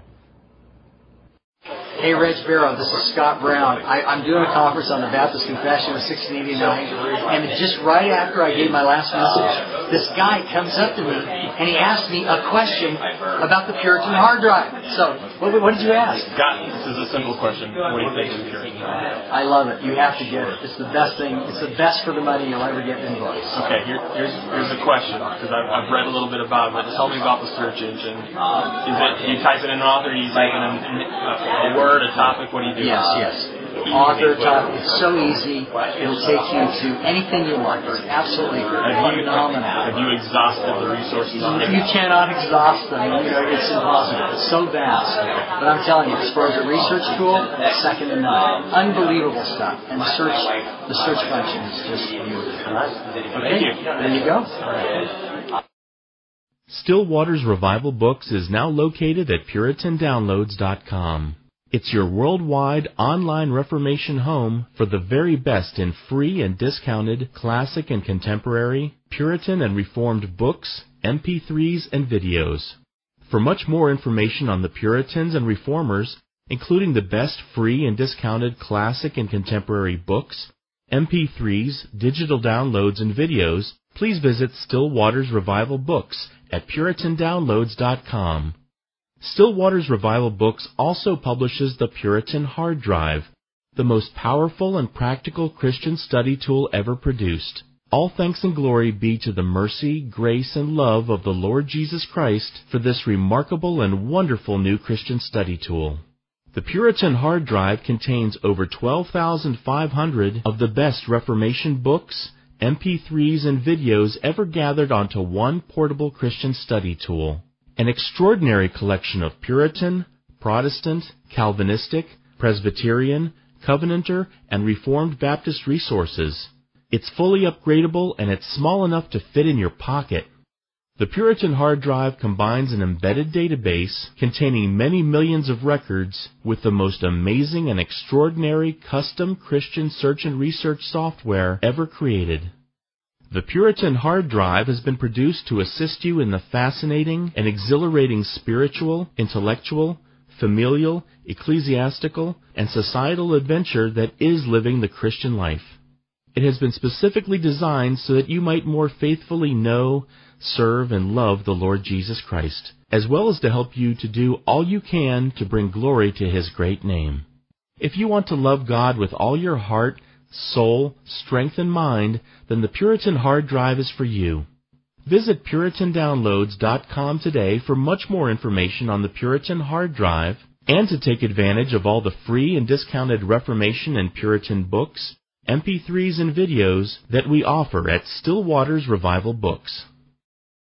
Hey, Reg Barrow, this is Scott Brown. I, I'm doing a conference on the Baptist Confession of sixteen eighty-nine, and just right after I gave my last message, this guy comes up to me and he asked me a question about the Puritan hard drive. So, what, what did you ask? Scott, this is a simple question. What do you think of the Puritan hard drive? I love it. You have to get it. It's the best thing. It's the best for the money you'll ever get in books. Okay, here, here's here's the question, because I've, I've read a little bit about it. Tell me about the search engine. Is it, you type in an author, you type in a, a word, a topic, what do you do? Yes, yes. Author, topic. It's so easy. It'll take you to anything you want. It's absolutely phenomenal. Have you exhausted the resources on it? You cannot exhaust them. You know, it's impossible. It's so vast. But I'm telling you, as far as a research tool, it's second to none. Unbelievable stuff. And the search, the search function is just beautiful. Thank you. There you go. Still Waters Revival Books is now located at Puritan Downloads dot com. It's your worldwide online Reformation home for the very best in free and discounted classic and contemporary, Puritan and Reformed books, M P threes, and videos. For much more information on the Puritans and Reformers, including the best free and discounted classic and contemporary books, M P threes, digital downloads, and videos, please visit Still Waters Revival Books at Puritan Downloads dot com. Still Waters Revival Books also publishes the Puritan Hard Drive, the most powerful and practical Christian study tool ever produced. All thanks and glory be to the mercy, grace, and love of the Lord Jesus Christ for this remarkable and wonderful new Christian study tool. The Puritan Hard Drive contains over twelve thousand five hundred of the best Reformation books, M P threes, and videos ever gathered onto one portable Christian study tool. An extraordinary collection of Puritan, Protestant, Calvinistic, Presbyterian, Covenanter, and Reformed Baptist resources. It's fully upgradable and it's small enough to fit in your pocket. The Puritan Hard Drive combines an embedded database containing many millions of records with the most amazing and extraordinary custom Christian search and research software ever created. The Puritan Hard Drive has been produced to assist you in the fascinating and exhilarating spiritual, intellectual, familial, ecclesiastical, and societal adventure that is living the Christian life. It has been specifically designed so that you might more faithfully know, serve, and love the Lord Jesus Christ, as well as to help you to do all you can to bring glory to His great name. If you want to love God with all your heart, soul, strength, and mind, then the Puritan Hard Drive is for you. Visit Puritan Downloads dot com today for much more information on the Puritan Hard Drive and to take advantage of all the free and discounted Reformation and Puritan books, M P threes, and videos that we offer at Still Waters Revival Books.